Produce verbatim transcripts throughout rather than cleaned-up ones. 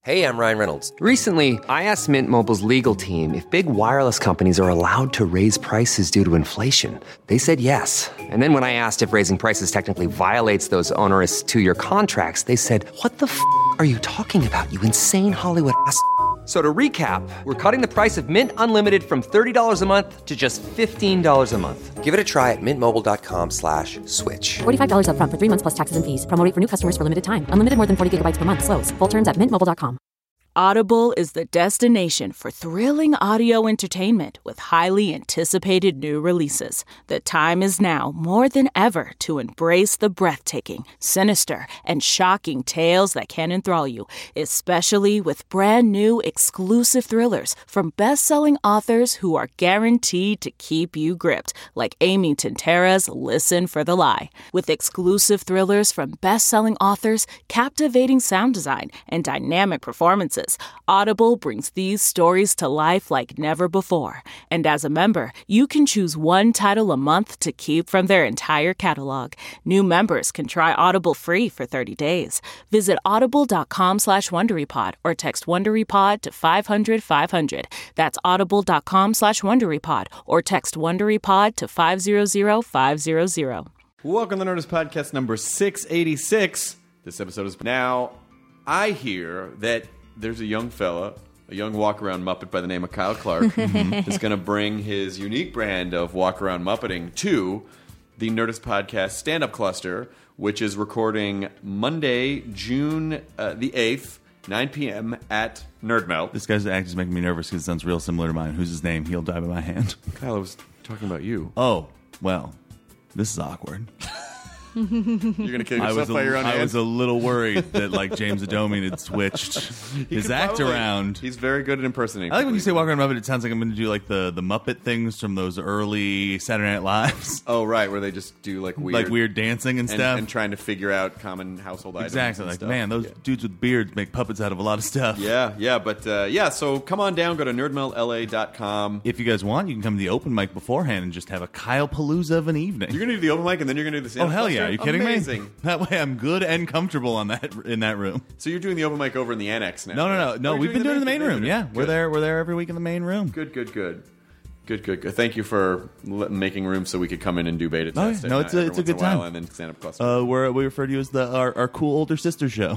Hey, I'm Ryan Reynolds. Recently, I asked Mint Mobile's legal team if big wireless companies are allowed to raise prices due to inflation. They said yes. And then when I asked if raising prices technically violates those onerous two-year contracts, they said, what the f*** are you talking about, you insane Hollywood ass f- So to recap, we're cutting the price of Mint Unlimited from thirty dollars a month to just fifteen dollars a month. Give it a try at mintmobile.com slash switch. forty-five dollars up front for three months plus taxes and fees. Promo rate for new customers for limited time. Unlimited more than forty gigabytes per month. Slows full terms at mint mobile dot com. Audible is the destination for thrilling audio entertainment with highly anticipated new releases. The time is now more than ever to embrace the breathtaking, sinister, and shocking tales that can enthrall you, especially with brand new exclusive thrillers from best-selling authors who are guaranteed to keep you gripped, like Amy Tintera's Listen for the Lie. With exclusive thrillers from best-selling authors, captivating sound design, and dynamic performances, Audible brings these stories to life like never before. And as a member, you can choose one title a month to keep from their entire catalog. New members can try Audible free for thirty days. Visit audible.com slash WonderyPod or text WonderyPod to five hundred five hundred. That's audible.com slash WonderyPod or text WonderyPod to five hundred five hundred. Welcome to the Nerdist Podcast number six eighty-six. This episode is now. I hear that there's a young fella, a young walk-around Muppet by the name of Kyle Clark, who's going to bring his unique brand of walk-around Muppeting to the Nerdist Podcast stand-up cluster, which is recording Monday, June uh, the eighth, nine p.m. at Nerdmelt. This guy's act is making me nervous because it sounds real similar to mine. Who's his name? He'll die by my hand. Kyle, I was talking about you. Oh, well, this is awkward. You're going to kill I yourself was by a, your own I hand? was a little worried that like James Adomian had switched He his could act probably- around. He's very good at impersonating. I like when you say people. walk around Muppet, it sounds like I'm going to do like the, the Muppet things from those early Saturday Night Lives. Oh, right, where they just do like weird... like weird dancing and and, stuff. and trying to figure out common household items. Exactly. and Like, stuff. man, those Yeah. dudes with beards make puppets out of a lot of stuff. Yeah, yeah, but uh, yeah, so come on down, go to nerd melt L A dot com. If you guys want, you can come to the open mic beforehand and just have a Kyle Palooza of an evening. You're going to do the open mic and then you're going to do the stand-up Oh, hell cluster? yeah. Are you kidding Amazing. me? That way I'm good and comfortable on that in that room. So you're doing the open mic over in the annex now? No, no, no. right? No, Or we've been doing it in the main room. Yeah, we're Good. there. We're there every week in the main room. Good, good, good. Good, good, good. Thank you for l- making room so we could come in and do beta Oh, test. yeah. No, every it's a- night- it's a every good once in while time. And then stand-up cluster. Uh, we're, we refer to you as the our, our cool older sister show.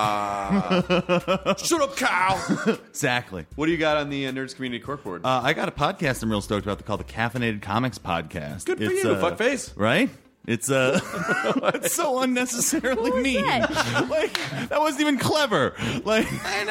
Ah. Shut up, Kyle! Exactly. What do you got on the uh, Nerds Community Corkboard? Uh, I got a podcast I'm real stoked about called the Caffeinated Comics Podcast. Good for It's, you, uh, fuckface. Right? It's uh, it's so unnecessarily mean. that? Like that wasn't even clever. Like I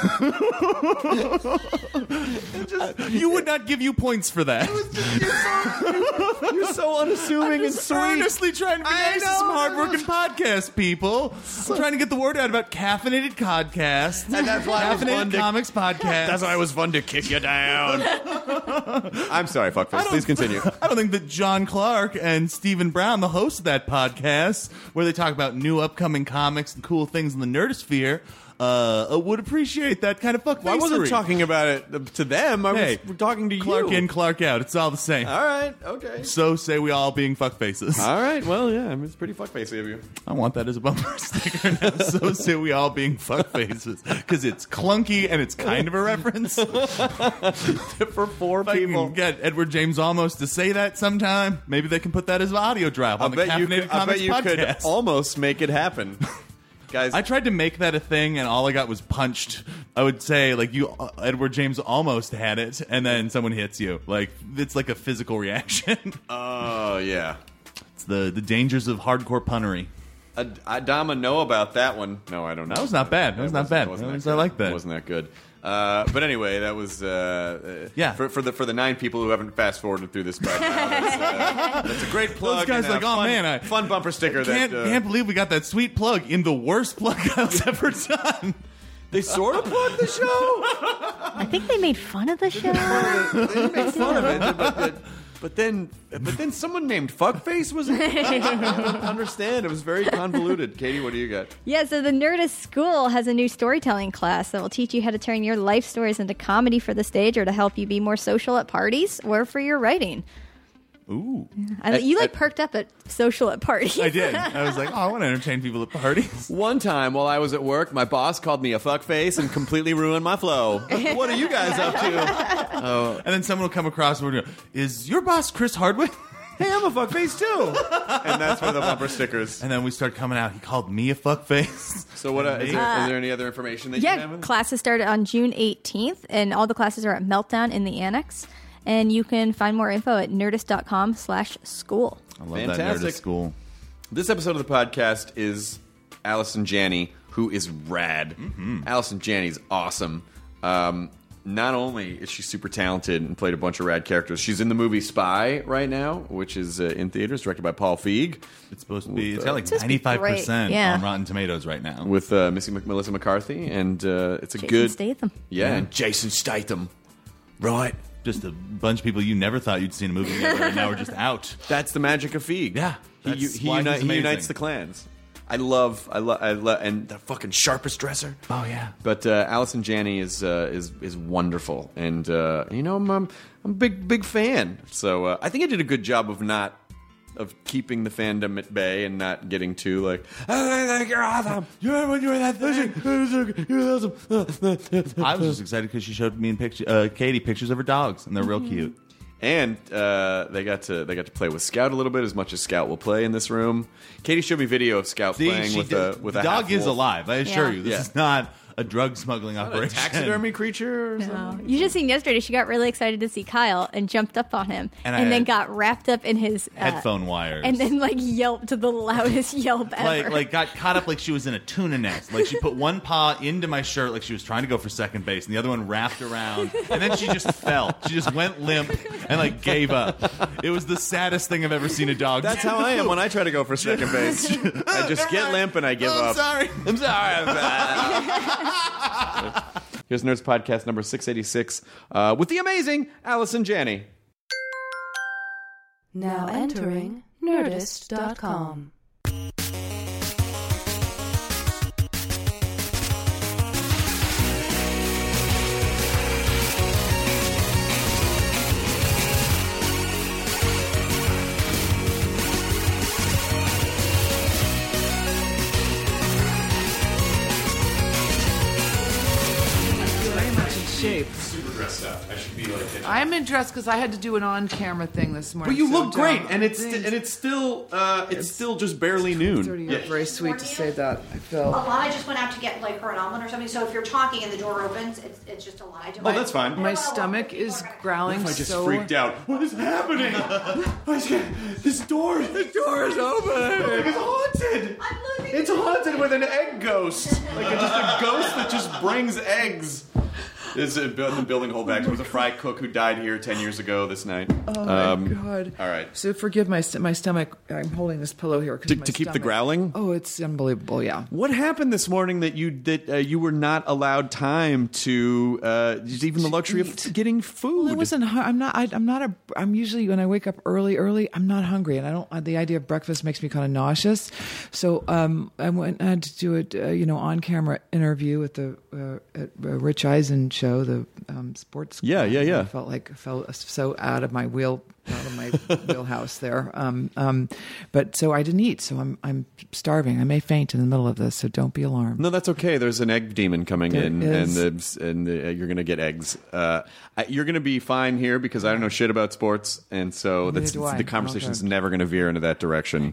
know. you would not give you points for that. You're so, you're so unassuming and sweet. Earnestly trying to be I nice to know. some hardworking podcast people. I'm trying to get the word out about caffeinated podcast. And that's why it was fun caffeinated to- comics podcast. That's why it was fun to kick you down. I'm sorry, fuckface. Please continue. I don't think that John Clark and Stephen Brown, the hosts of that podcast, where they talk about new upcoming comics and cool things in the nerdosphere, uh, would appreciate that kind of fuckfacery. Well, I wasn't talking about it to them. I Hey, was talking to Clark you. in, Clark out. It's all the same. All right. Okay. So say we all being fuckfaces. All right. Well, yeah. I mean, it's pretty fuckfacey of you. I want that as a bumper sticker now. So say we all being fuckfaces. Because it's clunky and it's kind of a reference. For four If I people. can get Edward James Olmos to say that sometime, maybe they can put that as an audio drop I on the bet you Caffeinated could, I Comics bet you could podcast. almost make it happen. Guys, I tried to make that a thing, and all I got was punched. I would say, like, you, uh, Edward James almost had it, and then someone hits you. Like, it's like a physical reaction. oh, yeah. It's the, the dangers of hardcore punnery. Uh, Adama know about that one. No, I don't know. That was not bad. That was not wasn't- bad. wasn't That was- good. I like that. It wasn't that good. Uh, but anyway, that was uh, uh, Yeah. For, for the for the nine people who haven't fast forwarded through this right now. That's, uh, that's a great plug. Those guys and, uh, like, oh, fun, man, I- fun bumper sticker. Can't, that uh, can't believe we got that sweet plug in the worst plug Kyle's ever done. they sort of plugged the show. I think they made fun of the show. They made fun of it, but, but, but then but then someone named Fuckface was. I don't understand. It was very convoluted. Katie, what do you got? Yeah, so the Nerdist School has a new storytelling class that will teach you how to turn your life stories into comedy for the stage or to help you be more social at parties or for your writing. Ooh. I, you like perked up at social at parties. I did. I was like, oh, I want to entertain people at parties. One time while I was at work, my boss called me a fuckface and completely ruined my flow. What are you guys up to? Oh. And then someone will come across and go, is your boss Chris Hardwick? Hey, I'm a fuckface too. And that's for the bumper stickers. And then we start coming out. He called me a fuckface. So what? Uh, is, there, is there any other information that you Yeah, have? classes start on June eighteenth, and all the classes are at Meltdown in the Annex. And you can find more info at nerdist.com slash school. I love Fantastic. that Nerdist school. This episode of the podcast is Allison Janney, who is rad. Mm-hmm. Allison Janney's awesome. Um, not only is she super talented and played a bunch of rad characters, she's in the movie Spy right now, which is uh, in theaters, directed by Paul Feig. It's supposed to be, it's got like supposed to be ninety-five percent great, yeah. on Rotten Tomatoes right now. With uh, Missy Mc- Melissa McCarthy, and uh, it's a Jason good... Statham. Yeah, Yeah. and Jason Statham. Right. Just a bunch of people you never thought you'd see in a movie together, and now we're just out. That's the magic of Feig. Yeah, He, that's he, why uni- he's he amazing. unites the clans. I love, I love, I love, and the fucking sharpest dresser. Oh, yeah. But uh, Allison Janney is uh, is is wonderful, and uh, you know I'm, I'm I'm a big big fan. So uh, I think I did a good job of not of keeping the fandom at bay and not getting too like, oh, you're awesome. You remember when you were that thing? You're awesome. I was just excited because she showed me and picture, uh, Katie pictures of her dogs, and they're real cute. And uh, they got to they got to play with Scout a little bit, as much as Scout will play in this room. Katie showed me video of Scout See, playing she with did- a with the a dog is half-wolf. alive. I assure Yeah. you, this Yeah. is not a drug smuggling Not a operation. taxidermy creature. Or something? No. You just seen yesterday, she got really excited to see Kyle and jumped up on him And and, I then had got wrapped up in his uh, Headphone wires. and then like yelped the loudest yelp ever. like like got caught up like she was in a tuna nest. Like she put one paw into my shirt like she was trying to go for second base, and the other one wrapped around, and then she just fell. She just went limp and like gave up. It was the saddest thing I've ever seen a dog. That's do. how I am when I try to go for second base. I just get limp and I give Oh, I'm up. sorry. I'm sorry. I'm bad. Here's Nerds Podcast number six eighty-six uh, with the amazing Allison Janney. Now entering Nerdist dot com. Very much in shape. Super dressed up. I should be like. I'm in dress because I had to do an on-camera thing this morning. But you so look great, don't- and it's Thanks. and it's still uh, it's, It's- still just barely noon. It's already very sweet to say that. I feel. Alana just went out to get like her an omelet or something. So if you're talking and the door opens, it's it's just Alana. I don't Oh, that's fine. My stomach is growling I just so. freaked out. What is happening? I just- this door, the door is open. It's haunted. I'm losing It's haunted with an egg ghost, like a, just a ghost that just brings eggs. This is in the building holdback. There was a fry cook who died here ten years ago this night. Oh my Um, god! all right. So forgive my st- my stomach. I'm holding this pillow here 'cause To- my to keep the stomach- growling? Oh, it's unbelievable. Yeah. What happened this morning that you that uh, you were not allowed time to uh, just even the luxury eat. of getting food? Well, I wasn't. hu- I'm not. I, I'm not a. I'm usually when I wake up early, early. I'm not hungry, and I don't. The idea of breakfast makes me kind of nauseous. So um, I went. I had to do a uh, you know on camera interview with the uh, at, uh, Rich Eisen show, the um, sports. Yeah, yeah, yeah. I felt like I felt so out of my wheel, out of my wheelhouse there. Um, um, but so I didn't eat. So I'm I'm starving. I may faint in the middle of this. So don't be alarmed. No, that's okay. There's an egg demon coming There in, is. and the, and the, uh, you're going to get eggs. Uh, I, you're going to be fine here because I don't know shit about sports, and so that's, do I. the conversation's Okay. never going to veer into that direction.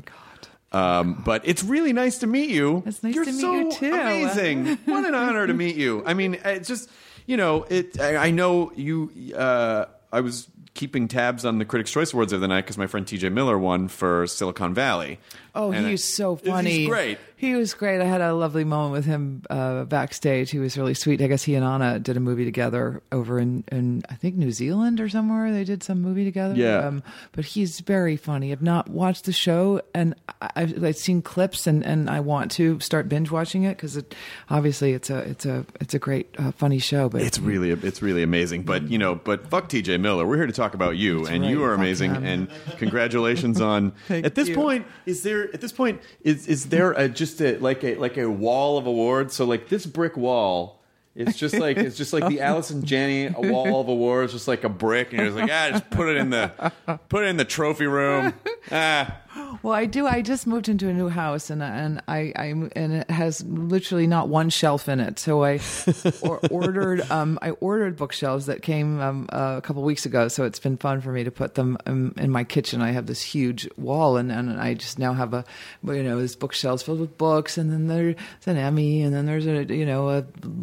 Um, but it's really nice to meet you. It's nice You're to meet so you, too. amazing. What an honor to meet you. I mean, it's just you know, it. I, I know you. Uh, I was keeping tabs on the Critics' Choice Awards the other night because my friend T J Miller won for Silicon Valley. Oh, And he I- was so He's funny. great. He was great. I had a lovely moment with him uh, backstage. He was really sweet. I guess he and Anna did a movie together over in, in I think, New Zealand or somewhere. They did some movie together. Yeah. Um, but he's very funny. I've not watched the show, and I- I've, I've seen clips, and, and I want to start binge watching it because it, obviously it's a it's a it's a great uh, funny show. But It's really, it's really amazing. But you know, but fuck T J Miller. We're here to talk about you, and right. you are Fuck amazing. him. And congratulations on. Thank at this you. point, is there? At this point, is is there a, just a, like a like a wall of awards? So like this brick wall It's just like it's just like the Allison Janney Wall of Awards, just like a brick, and you're just like, ah, just put it in the put it in the trophy room. Ah. Well, I do. I just moved into a new house, and and I, I and it has literally not one shelf in it. So I or, ordered um I ordered bookshelves that came um, uh, a couple weeks ago. So it's been fun for me to put them um, in my kitchen. I have this huge wall, and, and I just now have a you know this bookshelves filled with books, and then there's an Emmy, and then there's a you know a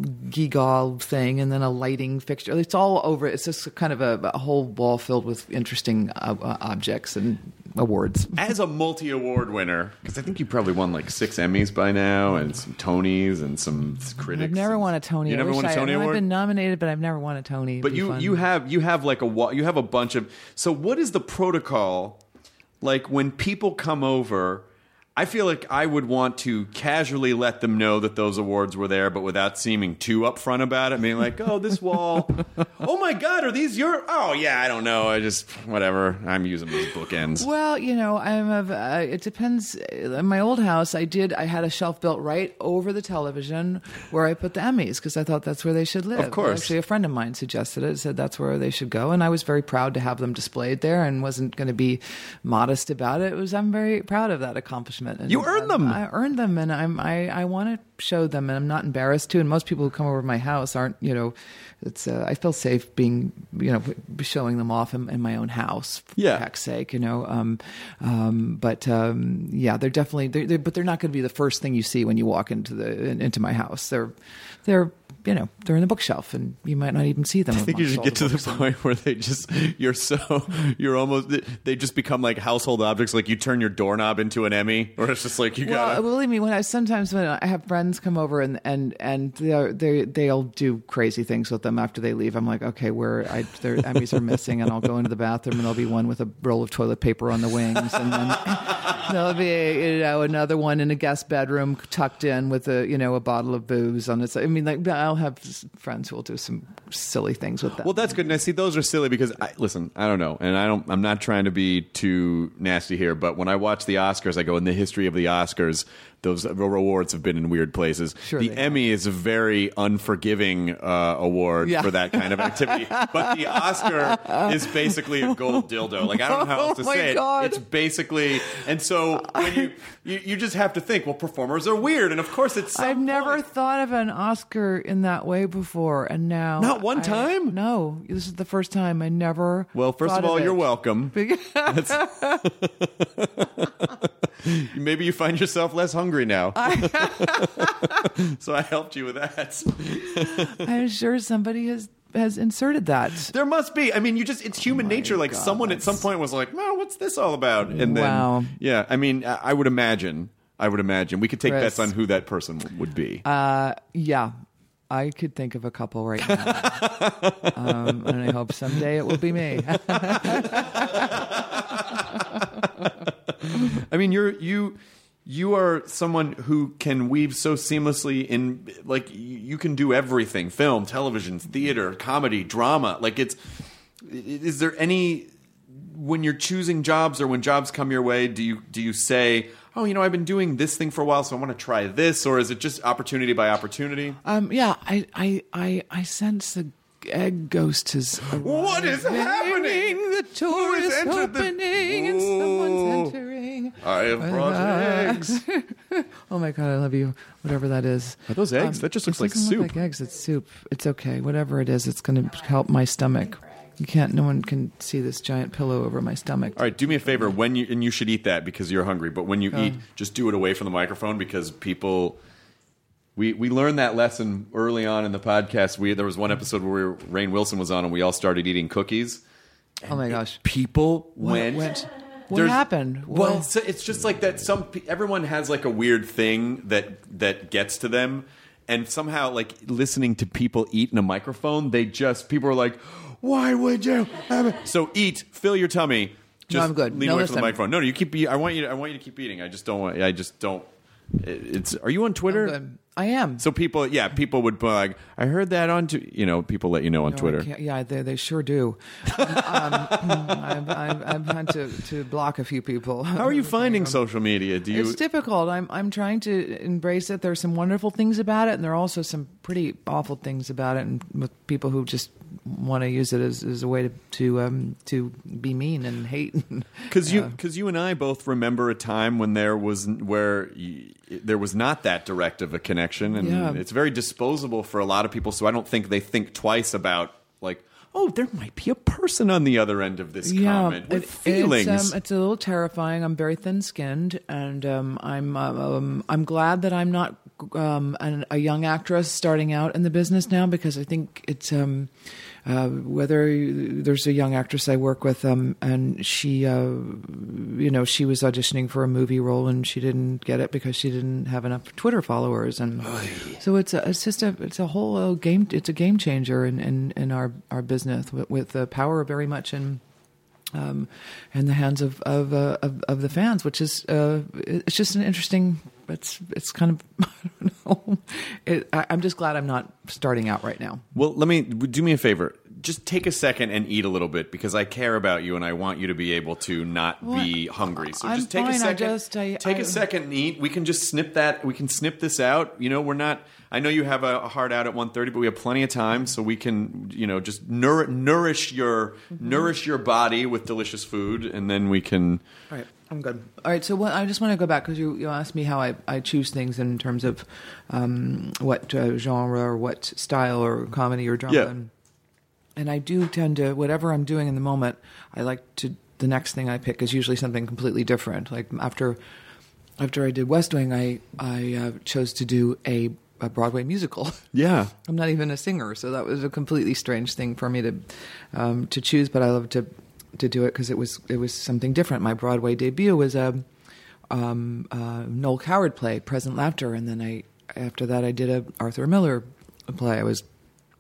Gigal thing, and then a lighting fixture. It's all over. It's just kind of a, a whole wall filled with interesting uh, uh, objects and awards. As a multi-award winner, because I think you probably won like six Emmys by now, and some Tonys, and some critics. I've never won a Tony. You I never wish won a I- Tony I, award. I've been nominated, but I've never won a Tony. But It'd be you fun. you have you have like a wa- you have a bunch of. So what is the protocol? Like when people come over, I feel like I would want to casually let them know that those awards were there, but without seeming too upfront about it. Being like, oh, this wall. Oh my God, are these your? Oh yeah, I don't know. I just whatever. I'm using these bookends. Well, you know, I'm a, uh, it depends. In my old house, I did. I had a shelf built right over the television where I put the Emmys because I thought that's where they should live. Of course. Actually, a friend of mine suggested it. Said that's where they should go, and I was very proud to have them displayed there, and wasn't going to be modest about it. It was. I'm very proud of that accomplishment. And, You earned them. I earned them, and I'm. I, I want to show them, and I'm not embarrassed to. And most people who come over to my house aren't. You know, it's. Uh, I feel safe being. You know, showing them off in, in my own house. For Yeah. heck's sake, you know. Um, um, but um, yeah, they're definitely. They're, they're, but they're not going to be the first thing you see when you walk into the in, into my house. They're, they're. You know, they're in the bookshelf, and you might not even see them. I think you amongst should all get to the books. point where they just you're so you're almost they just become like household objects. Like you turn your doorknob into an Emmy, or it's just like you Well, got. believe me, when I sometimes when I have friends come over and and and they they they'll do crazy things with them after they leave. I'm like, okay, where I their Emmys are missing, and I'll go into the bathroom and there'll be one with a roll of toilet paper on the wings, and then there'll be you know another one in a guest bedroom tucked in with a you know a bottle of booze on it. I mean, like I'll have friends who will do some silly things with that. Well, that's good. And I see those are silly because I, listen, I don't know, and I don't. I'm not trying to be too nasty here, but when I watch the Oscars, I go in the history of the Oscars. Those awards have been in weird places. Sure the they Emmy is a very unforgiving uh, award Yeah. for that kind of activity, but the Oscar is basically a gold dildo. Like I don't know how else to Oh, my say it. God. It's basically, and so when you, you you just have to think, well, performers are weird, and of course it's. I've never thought of an Oscar in that way before, and now Not one I- time? No, this is the first time. I never. Well, first thought of all, it. you're welcome. Maybe you find yourself less hungry now. So I helped you with that. I'm sure somebody has has inserted that. There must be. I mean, you just, it's human nature. Like God, someone at some point was like, well, what's this all about? And then, Wow. yeah, I mean, I I would imagine, I would imagine we could take Chris. bets on who that person would be. Uh, yeah, I could think of a couple right now, um, and I hope someday it will be me. I mean, you're, you, you are someone who can weave so seamlessly in, like, you you can do everything: film, television, theater, comedy, drama. Like, it's, is there any, when you're choosing jobs or when jobs come your way, do you, do you say, oh, you know, I've been doing this thing for a while, so I want to try this, or is it just opportunity by opportunity? Um, yeah, I, I, I, I sense the egg ghost has arrived. What is happening? The Who door has is entered the- opening, and Oh. someone's entering. I have brought eggs. Oh my God, I love you. Whatever that is. Are those eggs? That just looks it like doesn't soup. Look like eggs. It's soup. It's okay. Whatever it is, it's going to help my stomach. You can't. No one can see this giant pillow over my stomach. All right, do me a favor when you and you should eat that because you're hungry. But when you eat, just do it away from the microphone because people. We we learned that lesson early on in the podcast. We there was one episode where we, Rainn Wilson was on and we all started eating cookies. Oh my gosh. People What went. went- what There's- happened? Well, What- so it's just like that. Some pe- everyone has like a weird thing that that gets to them, and somehow like listening to people eat in a microphone, they just people are like, "Why would you?" Have it? So eat, fill your tummy. Just I'm good. Lean No, away from the listen. microphone. No, no, you keep. eat- I want you. To, I want you to keep eating. I just don't want. I just don't. it's. Are you on Twitter? I'm good. I am. So people, yeah, people would be like, I heard that on, t-, you know, people let you know on No, I Twitter. can't- Yeah, they they sure do. um, I've, I've, I've had to, to block a few people. How are you finding social media? Do you? It's difficult. I'm I'm trying to embrace it. There's some wonderful things about it, and there are also some pretty awful things about it. And with people who just want to use it as, as a way to to um, to be mean and hate. Because you, because you and I both remember a time when there was where y- there was not that direct of a connection, and Yeah. it's very disposable for a lot of people. So I don't think they think twice about like, oh, there might be a person on the other end of this comment with it- feelings. It's, um, it's a little terrifying. I'm very thin-skinned, and um, I'm uh, um, I'm glad that I'm not um, an, a young actress starting out in the business now, because I think it's um, uh, whether you, there's a young actress I work with, um, and she, uh, you know, she was auditioning for a movie role and she didn't get it because she didn't have enough Twitter followers, and so it's a, it's just a it's a whole uh, game. It's a game changer in in, in our our business with, with the power very much in. Um, in the hands of of, uh, of of the fans, which is uh, it's just an interesting. It's it's kind of I don't know. It, I, I'm just glad I'm not starting out right now. Well, let me do me a favor. Just take a second and eat a little bit, because I care about you and I want you to be able to not Well, be hungry. So I'm just take fine. a I second. just- I- take I- a second and eat. We can just snip that. We can snip this out. You know, we're not. I know you have a, a hard out at one thirty, but we have plenty of time, so we can, you know, just nour- nourish your Mm-hmm. nourish your body with delicious food, and then we can. All right, I'm good. All right, so what, I just want to go back because you, you asked me how I, I choose things in terms of um, what uh, genre or what style or comedy or drama. Yeah. And, and I do tend to, whatever I'm doing in the moment, I like to, the next thing I pick is usually something completely different. Like after after I did West Wing, I, I uh, chose to do a, a Broadway musical. Yeah. I'm not even a singer, so that was a completely strange thing for me to um, to choose. But I love to to do it because it was it was something different. My Broadway debut was a um, uh, Noel Coward play, Present Laughter, and then I after that I did a Arthur Miller play. I was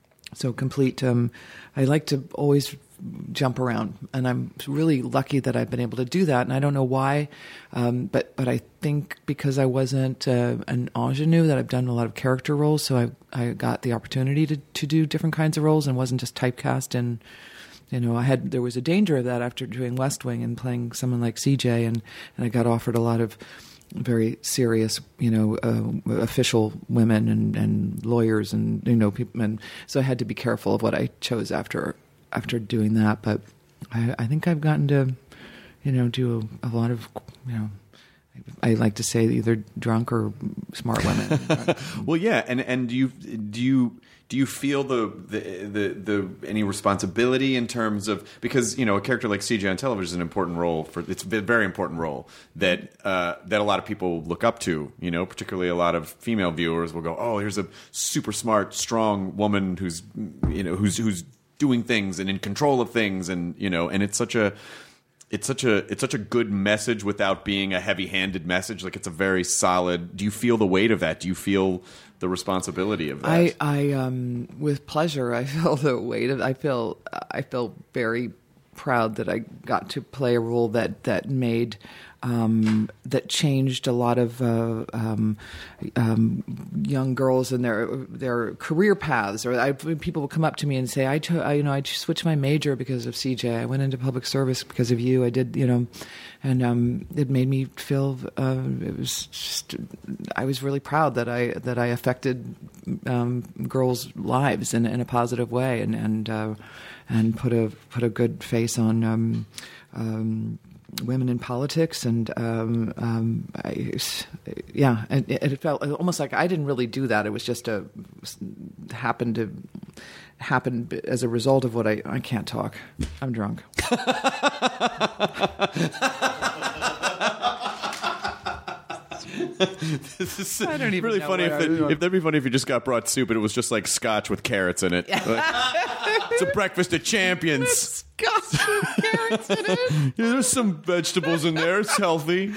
so complete. Um, I like to always jump around, and I'm really lucky that I've been able to do that. And I don't know why, um, but but I think because I wasn't uh, an ingenue, that I've done a lot of character roles, so I I got the opportunity to to do different kinds of roles and wasn't just typecast. And you know, I had there was a danger of that after doing West Wing and playing someone like C J, and and I got offered a lot of very serious, you know, uh, official women and, and lawyers and, you know, people. And so I had to be careful of what I chose after after doing that. But I, I think I've gotten to, you know, do a, a lot of, you know, I like to say either drunk or smart women. Well, yeah, and and do you do you do you feel the, the the the any responsibility in terms of, because you know a character like C J on television is an important role for it's a very important role that uh, that a lot of people look up to. You know, particularly a lot of female viewers will go, "Oh, here's a super smart, strong woman who's you know who's who's doing things and in control of things," and you know, and it's such a It's such a it's such a good message without being a heavy-handed message. Like it's a very solid. Do you feel the weight of that? Do you feel the responsibility of that? I, I um, with pleasure, I feel the weight of. I feel I feel very proud that I got to play a role that that made. Um, that changed a lot of uh, um, um, young girls and their their career paths. Or I, people will come up to me and say, "I, cho- I, you know, I switched my major because of C J. I went into public service because of you. I did, you know," and um, it made me feel. Uh, it was just, I was really proud that I that I affected um, girls' lives in, in a positive way, and and uh, and put a put a good face on. Um, um, women in politics, and um, um, I, yeah, and it, it felt almost like I didn't really do that. It was just a happened to happen as a result of what I. I can't talk. I'm drunk. This is I don't even really know funny. what If, I was that, doing. if that'd be funny if you just got brought soup and it was just like scotch with carrots in it. Like, it's a breakfast of champions. Gosh, carrots in it. Yeah, there's some vegetables in there. It's healthy.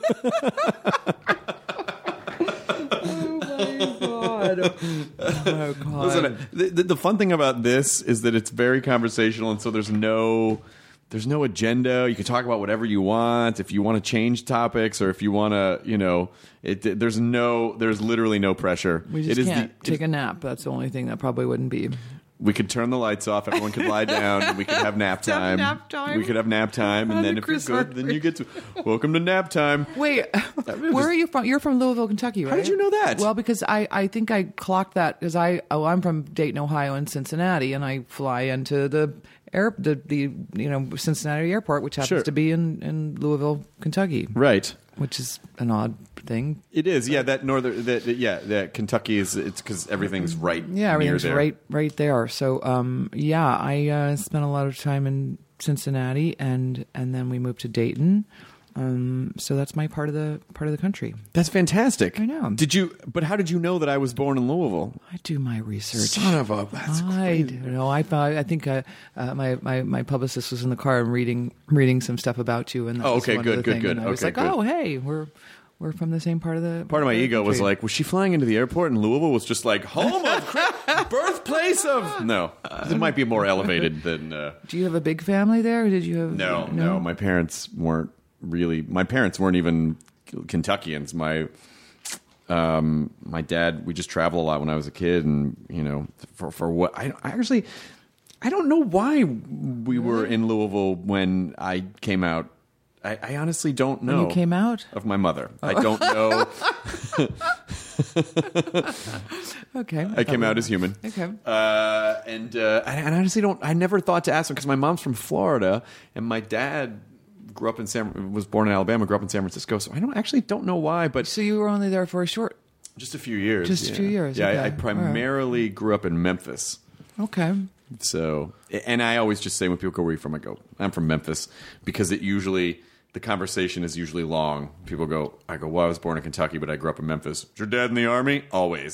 God. Oh, God. Listen, the, the, the fun thing about this is that it's very conversational, and so there's no there's no agenda. You can talk about whatever you want. If you want to change topics, or if you want to, you know, it, there's no, there's literally no pressure. We just it is can't the, take a nap. That's the only thing that probably wouldn't be. We could turn the lights off. Everyone could lie down. And we could have nap time. Have nap time. We could have nap time, and Have then a if you're Chris good, then you get to welcome to nap time. Wait, where are you from? You're from Louisville, Kentucky, right? How did you know that? Well, because I, I think I clocked that because I oh I'm from Dayton, Ohio, and Cincinnati, and I fly into the air the, the you know Cincinnati airport, which happens Sure. to be in, in Louisville, Kentucky, Right. which is an odd thing. It is, yeah. That northern, that that- yeah, that Kentucky is. It's because everything's right. Yeah, everything's near there. right right there. So um, yeah, I uh, spent a lot of time in Cincinnati, and and then we moved to Dayton. Um, so that's my part of the part of the country. That's fantastic. I know. Did you? But how did you know that I was born in Louisville? I do my research. Son of a. That's I don't know. I I think uh, uh, my, my my publicist was in the car and reading reading some stuff about you, and that Oh, was okay, one good, of the good, thing, good. And I was Okay, like, good. oh, hey, we're we're from the same part of the Part of my the ego was country. like, was she flying into the airport and Louisville was just like home of, Chris- birthplace of? No, it might be more elevated than. Uh, Do you have a big family there? Or did you have no, no, my parents weren't really. My parents weren't even Kentuckians. My um, my dad. We just traveled a lot when I was a kid, and you know, for for what I, I actually, I don't know why we were in Louisville when I came out. I, I honestly don't know. When you came out? Of my mother. I don't know. Okay, I came out as human. Okay. Uh, and uh, I, I honestly don't. I never thought to ask him because my mom's from Florida and my dad grew up in San. Was born in Alabama. Grew up in San Francisco. So I don't actually don't know why. But So you were only there for a short. just a few years. Just a yeah. few years, Yeah, okay. I, I primarily grew up in Memphis. Okay. So, and I always just say when people go, "Where are you from?" I go, "I'm from Memphis," because it usually. The conversation is usually long. People go, I go, well, I was born in Kentucky, but I grew up in Memphis. Is your dad in the Army? Always.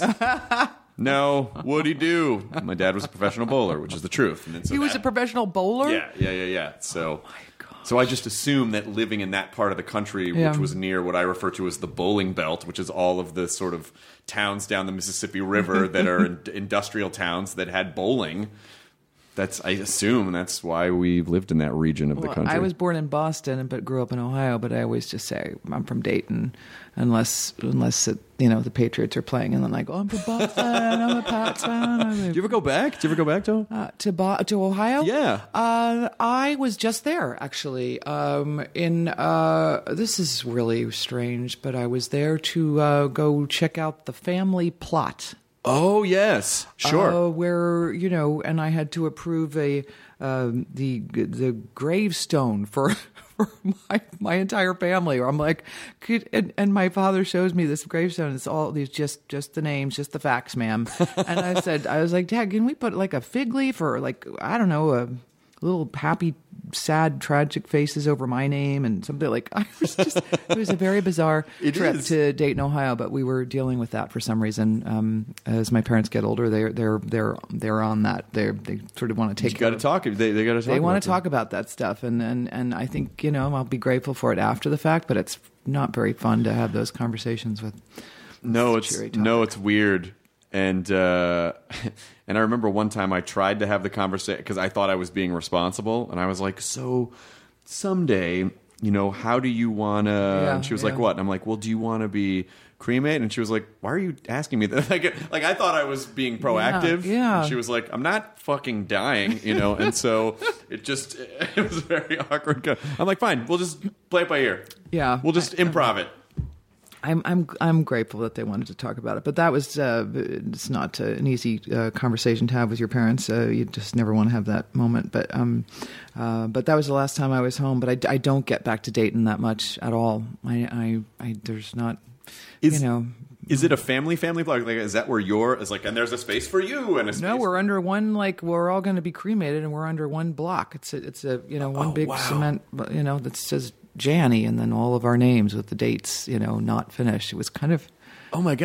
No. What'd he do? My dad was a professional bowler, which is the truth. And then, so He was that- a professional bowler? Yeah, yeah, yeah, yeah. So, so I just assumed that living in that part of the country, Yeah. which was near what I refer to as the bowling belt, which is all of the sort of towns down the Mississippi River that are in, industrial towns that had bowling. That's I assume that's why we lived in that region of the Well, country. I was born in Boston, but grew up in Ohio. But I always just say I'm from Dayton, unless unless it, you know the Patriots are playing, and then I go, I'm from Boston. I'm a Pats fan. I'm a- Did you ever go back? Did you ever go back to? Uh, to Bo- to Ohio? Yeah. Uh, I was just there actually. Um, in uh, this is really strange, but I was there to uh, go check out the family plot. Oh yes, sure. Uh, where you know, and I had to approve a um, the the gravestone for. For my my entire family, or I'm like, could, and, and my father shows me this gravestone. It's all these just just the names, just the facts, ma'am. And I said, I was like, Dad, can we put like a fig leaf or like I don't know a little happy, sad, tragic faces over my name and something like. I was just it was a very bizarre It trip is. to Dayton, Ohio, but we were dealing with that for some reason. Um, as my parents get older, they're they're they're they're on that. They they sort of want to take. You got to talk. They, they got to talk. They want about to talk about that stuff, and, and, and I think you know I'll be grateful for it after the fact, but it's not very fun to have those conversations with. No, It's it's a cheery topic. no, it's weird. And uh, and I remember one time I tried to have the conversation because I thought I was being responsible, and I was like, "So someday, you know, how do you wanna?" Yeah, and she was yeah. like, "What?" And I'm like, "Well, do you want to be cremated?" And she was like, "Why are you asking me that?" like, like I thought I was being proactive. yeah. And she was like, "I'm not fucking dying," you know. And so it just it was very awkward. I'm like, "Fine, we'll just play it by ear. Yeah. we'll just improv it." I'm I'm I'm grateful that they wanted to talk about it, but that was uh, it's not uh, an easy uh, conversation to have with your parents. Uh, you just never want to have that moment. But um, uh, but that was the last time I was home. But I, I don't get back to Dayton that much at all. I I, I there's not Is- you know. Is it a family family blog? Like, is that where you're? Is like, and there's a space for you and a space. No, we're under one. Like we're all going to be cremated, and we're under one block. It's a, it's a you know one Oh, big wow. cement you know that says Janny, and then all of our names with the dates you know not finished. It was kind of Oh my gosh!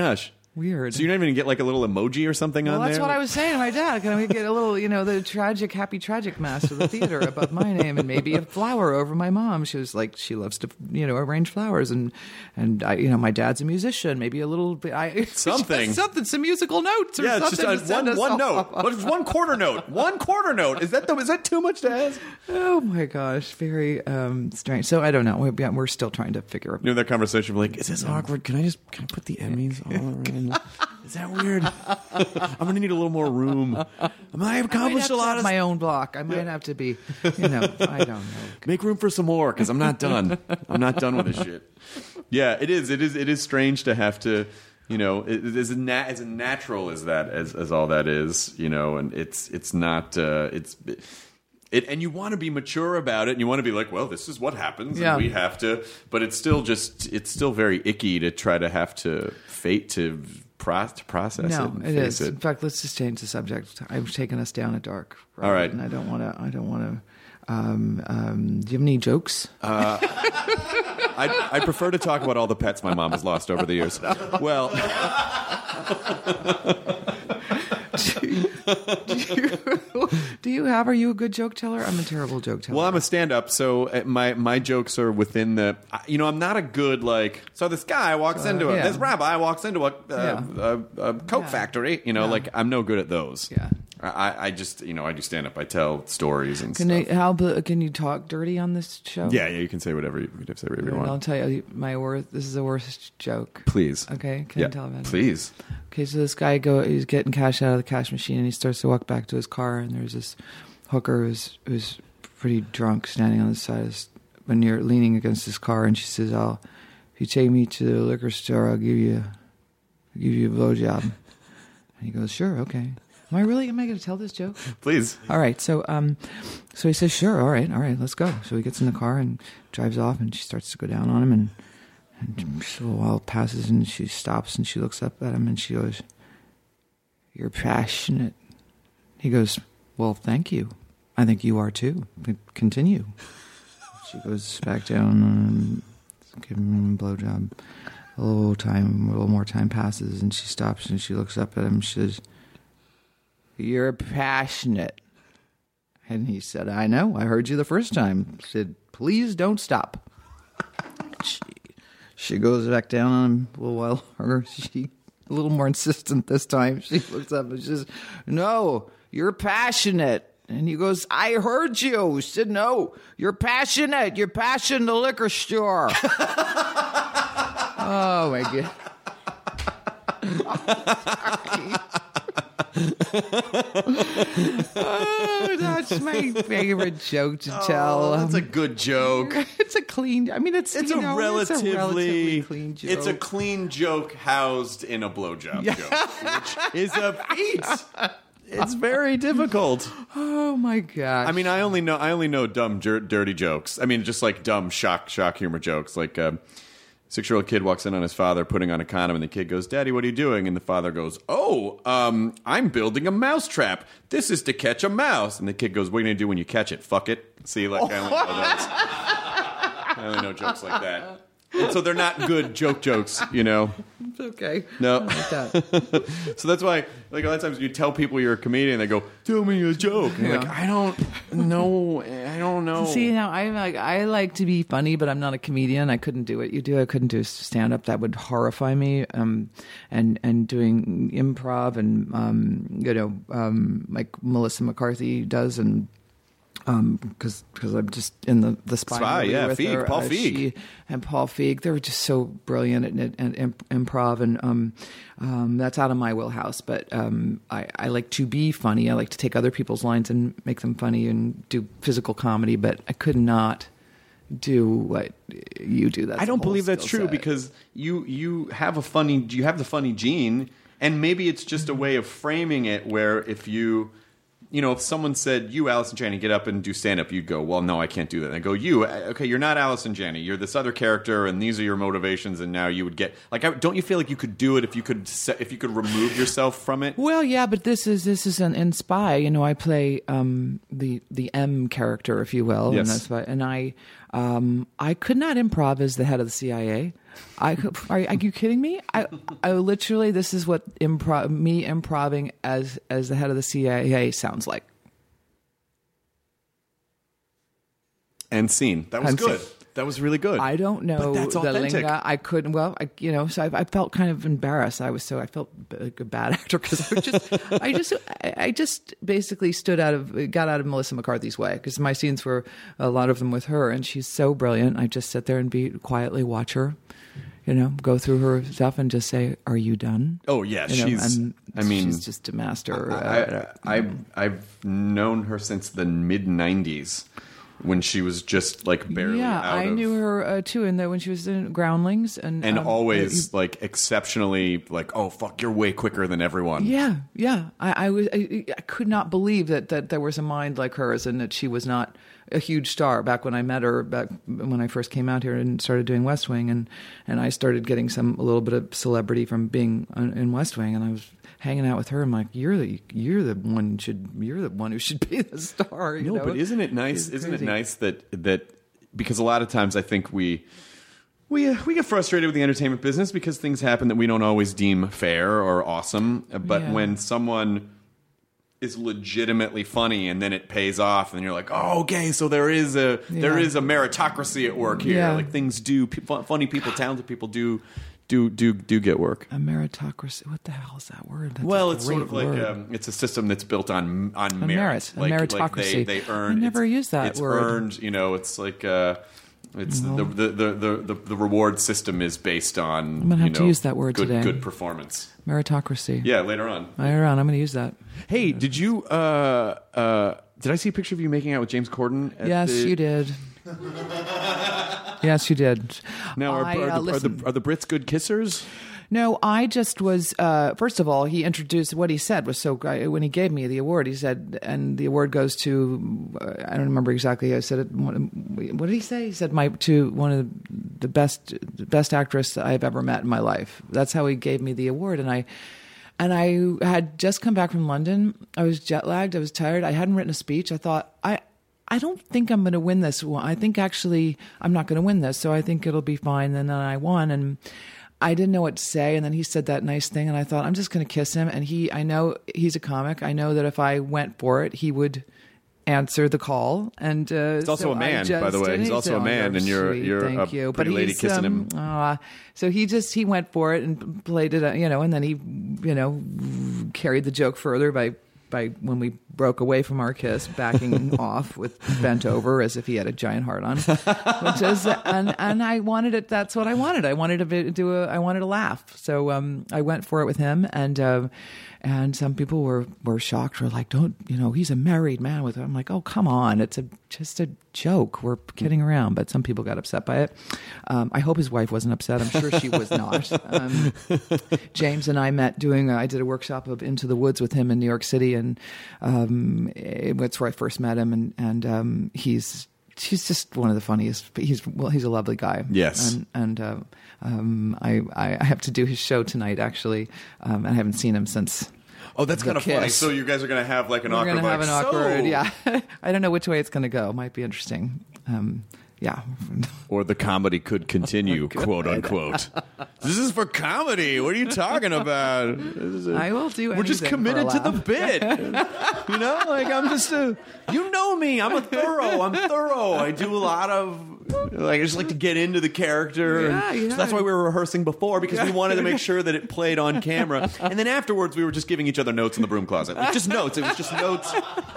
Weird. So you're not even gonna get like a little emoji or something Well, on that's there? what I was saying to my dad. Can we get a little, you know, the tragic, happy, tragic mass of the theater above my name, and maybe a flower over my mom? She was like, she loves to, you know, arrange flowers, and and I, you know, my dad's a musician. Maybe a little bit, I, Something. something, some musical notes or Yeah, it's something. just to a, send one us one all. note. What is one quarter note? One quarter note. Is that the, is that too much to ask? Oh my gosh, very um, strange. So I don't know. We're, yeah, we're still trying to figure out. You know that conversation? We're like, is this awkward? Can I just can I put the Emmys all around? Is that weird? I'm gonna need a little more room. I mean, I've accomplished a lot of my own block. I might have to be, you know, I don't know. Make room for some more because I'm not done. I'm not done with this shit. Yeah, it is. It is. It is strange to have to, you know, it, it is na- as natural as that as as all that is, you know, and it's it's not uh, it's. It, and you want to be mature about it, and you want to be like, well, this is what happens, Yeah. and we have to. But it's still just, it's still very icky to try to have to fate to, pro- to process No, it. And it face is. It. In fact, let's just change the subject. I've taken us down a dark road. All right. And I don't want to, I don't want to, um, um, do you have any jokes? Uh, I'd, I'd prefer to talk about all the pets my mom has lost over the years. Well, do, you, do you have, are you a good joke teller? I'm a terrible joke teller. well, I'm a stand-up, so uh, my my jokes are within the. You know, I'm not a good like. So this guy walks Uh, into a. yeah. This rabbi walks into a, uh, Yeah. a, a coke Yeah. factory. You know, Yeah. like I'm no good at those. Yeah. I, I just you know I do stand-up. I tell stories and Can stuff. I, how bu- can you talk dirty on this show? Yeah, yeah, you can say whatever you, you can say whatever you And I'll want. tell you my worst. This is the worst joke. Please. Okay, can Yeah, I tell about it? please. Okay, so this guy go he's getting cash out of the cash machine, and he starts to walk back to his car, and there's this hooker who's who's pretty drunk standing on the side of his, when you're leaning against his car, and she says, "I'll if you take me to the liquor store, I'll give you I'll give you a blowjob." And he goes, "Sure, okay." Am I really? Am I going to tell this joke? Please. All right. So, um, so he says, "Sure. All right. All right. Let's go." So he gets in the car and drives off, and she starts to go down on him, and, and so a while passes, and she stops, and she looks up at him, and she goes, "You're passionate." He goes, "Well, thank you. I think you are too. Continue." She goes back down and give him a blowjob. A little time, a little more time passes, and she stops, and she looks up at him. She says, "You're passionate." And he said, "I know. I heard you the first time." She said, "Please don't stop." She, she goes back down on him a little while longer. She, a little more insistent this time. She looks up and she says, "No, you're passionate." And he goes, "I heard you." She said, "No, you're passionate. You're passionate in the liquor store." Oh, my God. Oh, that's my favorite joke to tell. Oh, that's a good joke. It's a clean. I mean, it's It's, you a, know, relatively, it's a relatively clean joke. It's a clean joke housed in a blowjob joke, which is a feat. It's very difficult. Oh my gosh! I mean, I only know I only know dumb, jer- dirty jokes. I mean, just like dumb shock shock humor jokes. Like a six-year-old kid walks in on his father putting on a condom, and the kid goes, "Daddy, what are you doing?" And the father goes, "Oh, um, I'm building a mouse trap. This is to catch a mouse." And the kid goes, "What are you gonna do when you catch it? Fuck it." See, like I only know those. I only know jokes like that. And so they're not good joke jokes, you know. It's okay. No. I like that. So that's why, like, a lot of times you tell people you're a comedian, they go, "Tell me a joke." And you're Yeah. like, I don't know. I don't know. See, now I like I like to be funny, but I'm not a comedian. I couldn't do what you do. I couldn't do stand up. That would horrify me. Um, and and doing improv and um, you know, um, like Melissa McCarthy does, and um, because because I'm just in the the spy, Spy, movie yeah, with Feig, her. Paul Uh, Feig. she and Paul Feig. They were just so brilliant at, at, at imp- improv, and um, um, that's out of my wheelhouse. But um, I, I like to be funny. I like to take other people's lines and make them funny and do physical comedy. But I could not do what you do. That's I don't the whole believe that's skill true set. because you you have a funny you have the funny gene, and maybe it's just a way of framing it where if you. You know, if someone said, "You, Allison Janney, get up and do stand-up," you'd go, "Well, no, I can't do that." And I go, "You, okay, you're not Allison Janney. You're this other character, and these are your motivations." And now you would get like, I, don't you feel like you could do it if you could se- if you could remove yourself from it? Well, yeah, but this is this is an in Spy. You know, I play um, the the M character, if you will, Yes. and that's why. And I um, I could not improv as the head of the C I A. I are, are you kidding me? I, I literally, this is what improv, me improving as as the head of the C I A sounds like. And scene. That was And good. scene. That was really good. I don't know But that's the authentic. linga. I couldn't. Well, I, you know, so I, I felt kind of embarrassed. I was so I felt like a bad actor because I was just, I just, I, I just basically stood out of, got out of Melissa McCarthy's way because my scenes were a lot of them with her, and she's so brilliant. I just sit there and be quietly watch her, you know, go through her stuff and just say, "Are you done?" Oh yeah, You know, she's. and I mean, she's just a master. I, uh, I, I've I've known her since the mid nineties. When she was just like barely yeah, out I of, knew her uh, too, and when she was in Groundlings, and and um, always uh, like exceptionally like, oh fuck, you're way quicker than everyone. Yeah, yeah. I, I was. I, I could not believe that, that there was a mind like hers, and that she was not a huge star back when I met her. Back when I first came out here and started doing West Wing, and, and I started getting some a little bit of celebrity from being on, in West Wing, and I was hanging out with her. I'm like, you're the you're the one should you're the one who should be the star. You No, know? but isn't it nice? It's Isn't it crazy. nice that that because a lot of times I think we we uh, we get frustrated with the entertainment business because things happen that we don't always deem fair or awesome. But Yeah. when someone is legitimately funny and then it pays off and you're like, oh, okay, so there is a there Yeah. is a meritocracy at work here. Yeah. Like things do, pe- funny people, talented people do do do do get work. A meritocracy. What the hell is that word? That's Well, a it's sort of great like word. um, it's a system that's built on on A merit, merit, a like, like meritocracy. they, they earn. I never it's, used that it's word. earned. You know, it's like uh, it's the, the, the, the, the the reward system is based on. I'm gonna have you to know, use that word good, today. Good performance. Meritocracy. Yeah, later on. Later on, I'm going to use that. Hey, did you? Uh, uh, did I see a picture of you making out with James Corden? At Yes, the... you did. Yes, you did. Now, are, I, are, uh, the, are, listen. the, are the Brits good kissers? No, I just was. Uh, first of all, he introduced what he said was so great. When he gave me the award, he said, and the award goes to. Uh, I don't remember exactly. I said it. What did he say? He said my to one of the best the best actress I've ever met in my life. That's how he gave me the award, and I. And I had just come back from London. I was jet lagged. I was tired. I hadn't written a speech. I thought I. I don't think I'm going to win this one. I think actually I'm not going to win this. So I think it'll be fine. And then I won, and I didn't know what to say. And then he said that nice thing, and I thought I'm just going to kiss him. And he, I know he's a comic. I know that if I went for it, he would answer the call. And uh, He's also so a man, I just, by the way. He's and also a said, man, "Oh, and you're- sweet, you're thank a you." pretty But lady he's, kissing him. um, uh, so he just he went for it and played it, uh, you know, and then he, you know, carried the joke further by. By when we broke away from our kiss, backing off with bent over as if he had a giant heart on, which is and and I wanted it. That's what I wanted. I wanted to do a. I wanted to laugh. So um, I went for it with him, and uh, and some people were were shocked. Were like, "Don't you know he's a married man with?" I'm like, "Oh come on, it's a just a joke. We're kidding around." But some people got upset by it. Um, I hope his wife wasn't upset. I'm sure she was not. Um, James and I met doing. I did a workshop of Into the Woods with him in New York City, and um, it, that's where I first met him. And and um, he's he's just one of the funniest. He's well, he's a lovely guy. Yes, and and uh, um, I I have to do his show tonight actually, um, and I haven't seen him since. Oh, that's the kind of funny. kiss. So you guys are going to have like an We're awkward. gonna have like, an awkward, so... yeah. I don't know which way it's going to go. Might be interesting. Um, yeah. Or the comedy could continue, quote unquote. This is for comedy. What are you talking about? This is a- I will do We're just anything for a committed to the laugh. bit. You know, like I'm just a. You know me. I'm a thorough. I'm thorough. I do a lot of. Like I just like to get into the character. Yeah, and, yeah. So that's why we were rehearsing before because we wanted to make sure that it played on camera. And then afterwards, we were just giving each other notes in the broom closet. Like just notes. It was just notes.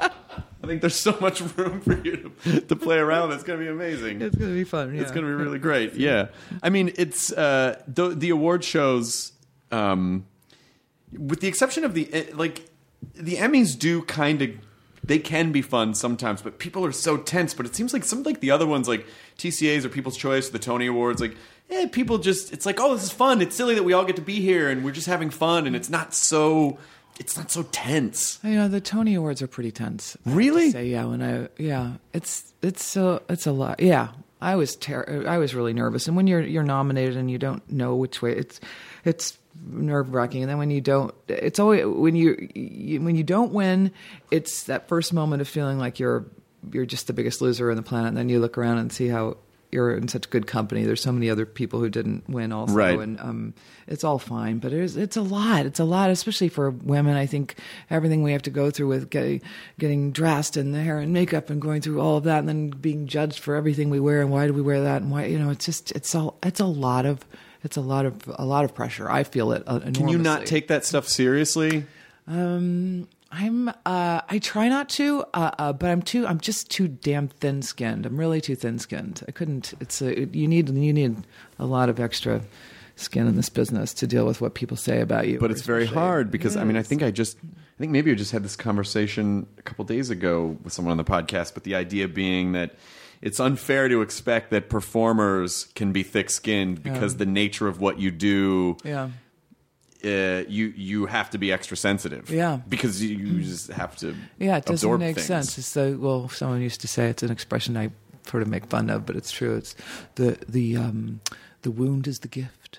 I think there's so much room for you to, to play around. It's going to be amazing. It's going to be fun. Yeah. It's going to be really great. Yeah. I mean, it's uh, the, the award shows, um, with the exception of the, eh, like, the Emmys do kind of, they can be fun sometimes, but people are so tense. But it seems like some, like, the other ones, like T C As or People's Choice, the Tony Awards, like, eh, people just, it's like, oh, this is fun. It's silly that we all get to be here and we're just having fun. And it's not so... It's not so tense. You know, the Tony Awards are pretty tense. I have to Really? say, yeah. When I, yeah, it's it's so it's a lot. Yeah, I was ter- I was really nervous. And when you're you're nominated and you don't know which way, it's it's nerve wracking. And then when you don't, it's always when you, you when you don't win, it's that first moment of feeling like you're you're just the biggest loser on the planet. And then you look around and see how you're in such good company. There's so many other people who didn't win also, Right. and um, it's all fine. But it's it's a lot. It's a lot, especially for women. I think everything we have to go through with getting getting dressed and the hair and makeup and going through all of that, and then being judged for everything we wear and why do we wear that and why you know it's just it's all it's a lot of it's a lot of a lot of pressure. I feel it uh, enormously. Can you not take that stuff seriously? Um, I'm. Uh, I try not to, uh, uh, but I'm too. I'm just too damn thin-skinned. I'm really too thin-skinned. I couldn't. It's a. It, you need. You need a lot of extra skin in this business to deal with what people say about you. But it's very especially- hard because It I mean I is. think I just I think maybe I just had this conversation a couple days ago with someone on the podcast, but the idea being that it's unfair to expect that performers can be thick-skinned because Yeah. the nature of what you do. Yeah. Uh, you you have to be extra sensitive, Yeah. because you, you just have to. Yeah, it doesn't absorb make things. sense. It's the well, someone used to say it's an expression I sort of make fun of, but it's true. It's the the um, the wound is the gift.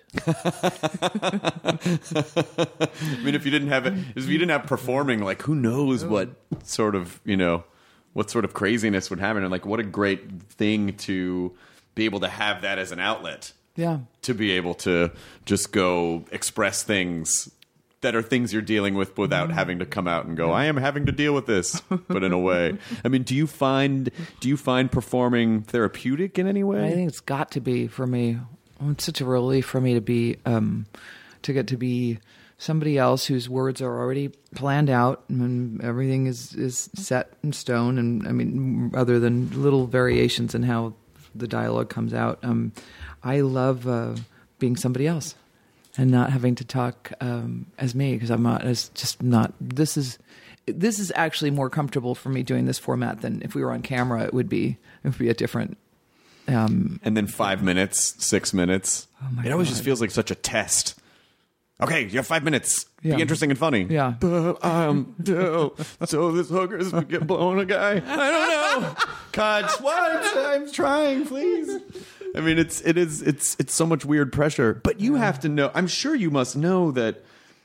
I mean, if you didn't have it, if you didn't have performing, like who knows what sort of you know what sort of craziness would happen, and like what a great thing to be able to have that as an outlet. Yeah. To be able to just go express things that are things you're dealing with without having to come out and go, I am having to deal with this, but in a way. I mean, do you find do you find performing therapeutic in any way? I think it's got to be for me. It's such a relief for me to be um, to get to be somebody else whose words are already planned out and everything is, is set in stone. And I mean, other than little variations in how the dialogue comes out, um, I love uh, being somebody else and not having to talk um, as me because I'm not as just not. This is this is actually more comfortable for me doing this format than if we were on camera. It would be it would be a different. Um, and then five minutes, six minutes. Oh my it always God. just feels like such a test. Okay, you have five minutes. Yeah. Be interesting and funny. Yeah. But um, so, so this hooker's get blowing a guy. I don't know. Cut. What? I'm trying, please. I mean, it's it is it's it's so much weird pressure. But you have to know. I'm sure you must know that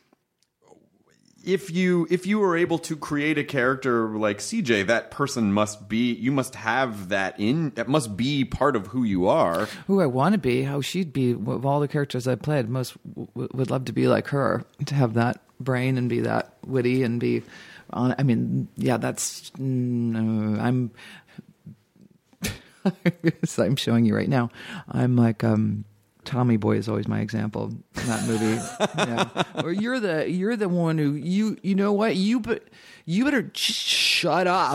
if you if you were able to create a character like C J, that person must be. You must have that in. That must be part of who you are. Who I want to be, how she'd be. Of all the characters I played, most w- would love to be like her, to have that brain and be that witty and be. On, I mean, yeah, that's. Mm, uh, I'm. So I'm showing you right now. I'm like um, Tommy Boy is always my example in that movie. Yeah. Or you're the you're the one who you you know what you but you better sh- shut up.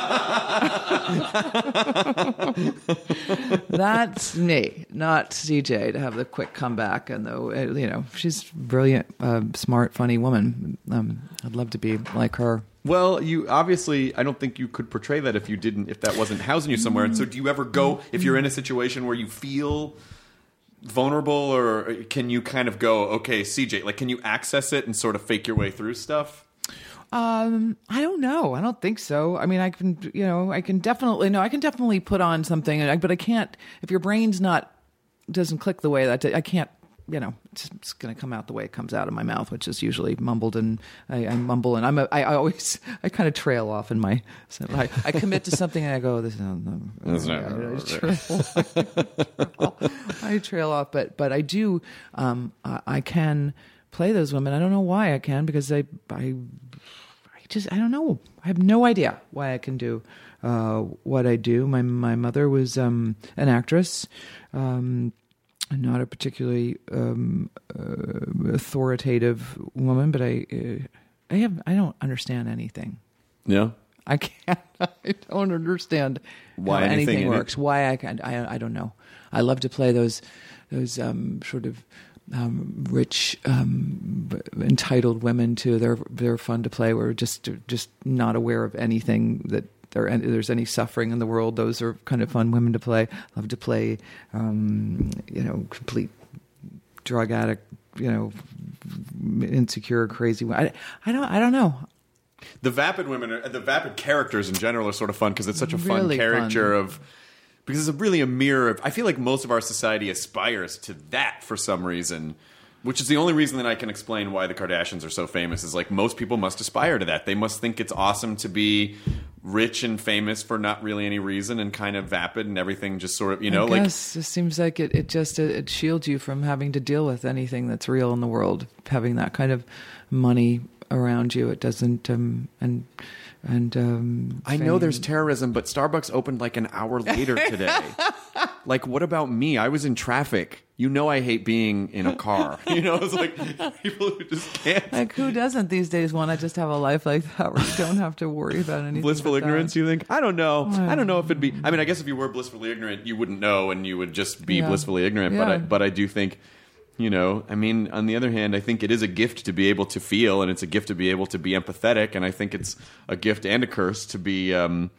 That's me, not C J, to have the quick comeback and the you know she's brilliant, uh, smart, funny woman. Um, I'd love to be like her. Well, you obviously, I don't think you could portray that if you didn't, if that wasn't housing you somewhere. And so, do you ever go if you're in a situation where you feel vulnerable, or can you kind of go, okay, C J, like, can you access it and sort of fake your way through stuff? Um, I don't know. I don't think so. I mean, I can, you know, I can definitely, no, I can definitely put on something, and I- but I can't, if your brain's not, doesn't click the way that, I can't, you know, it's, it's going to come out the way it comes out of my mouth, which is usually mumbled, and I, I mumble, and I'm a, I, I always, I kind of trail off in my, so I, I commit to something and I go, this is no, no, That's not- I, trail, I trail off, but, but I do, um, I, I can play those women. I don't know why I can, because I, I, I just, I don't know. I have no idea why I can do uh, what I do. My my mother was um, an actress, um, not a particularly um, uh, authoritative woman, but I, uh, I have, I don't understand anything. Yeah. I can't. I don't understand Why how anything anything in it? works. Why I can. I I don't know. I love to play those those um, sort of. Um, rich, um, b- entitled women too. They're they're fun to play. We're just just not aware of anything that there there's any suffering in the world. Those are kind of fun women to play. Love to play, um, you know, complete drug addict, you know, insecure, crazy. I I don't I don't know. The vapid women, are, the vapid characters in general are sort of fun because it's such a fun Really character fun. of. Because it's really a mirror of. I feel like most of our society aspires to that for some reason, which is the only reason that I can explain why the Kardashians are so famous. Is like most people must aspire to that. They must think it's awesome to be rich and famous for not really any reason and kind of vapid and everything just sort of, you know, I like guess it seems like it, it just it, it shields you from having to deal with anything that's real in the world. Having that kind of money around you, it doesn't um, and and um, I know there's terrorism, but Starbucks opened like an hour later today. Like, what about me? I was in traffic. You know, I hate being in a car. You know, it's like people who just can't. Like, who doesn't these days want to just have a life like that where you don't have to worry about anything? Blissful but ignorance, that. you think? I don't know. Well, I don't know if it'd be. I mean, I guess if you were blissfully ignorant, you wouldn't know, and you would just be Yeah. blissfully ignorant. But Yeah. I, but I do think, you know, I mean, on the other hand, I think it is a gift to be able to feel, and it's a gift to be able to be empathetic, and I think it's a gift and a curse to be um,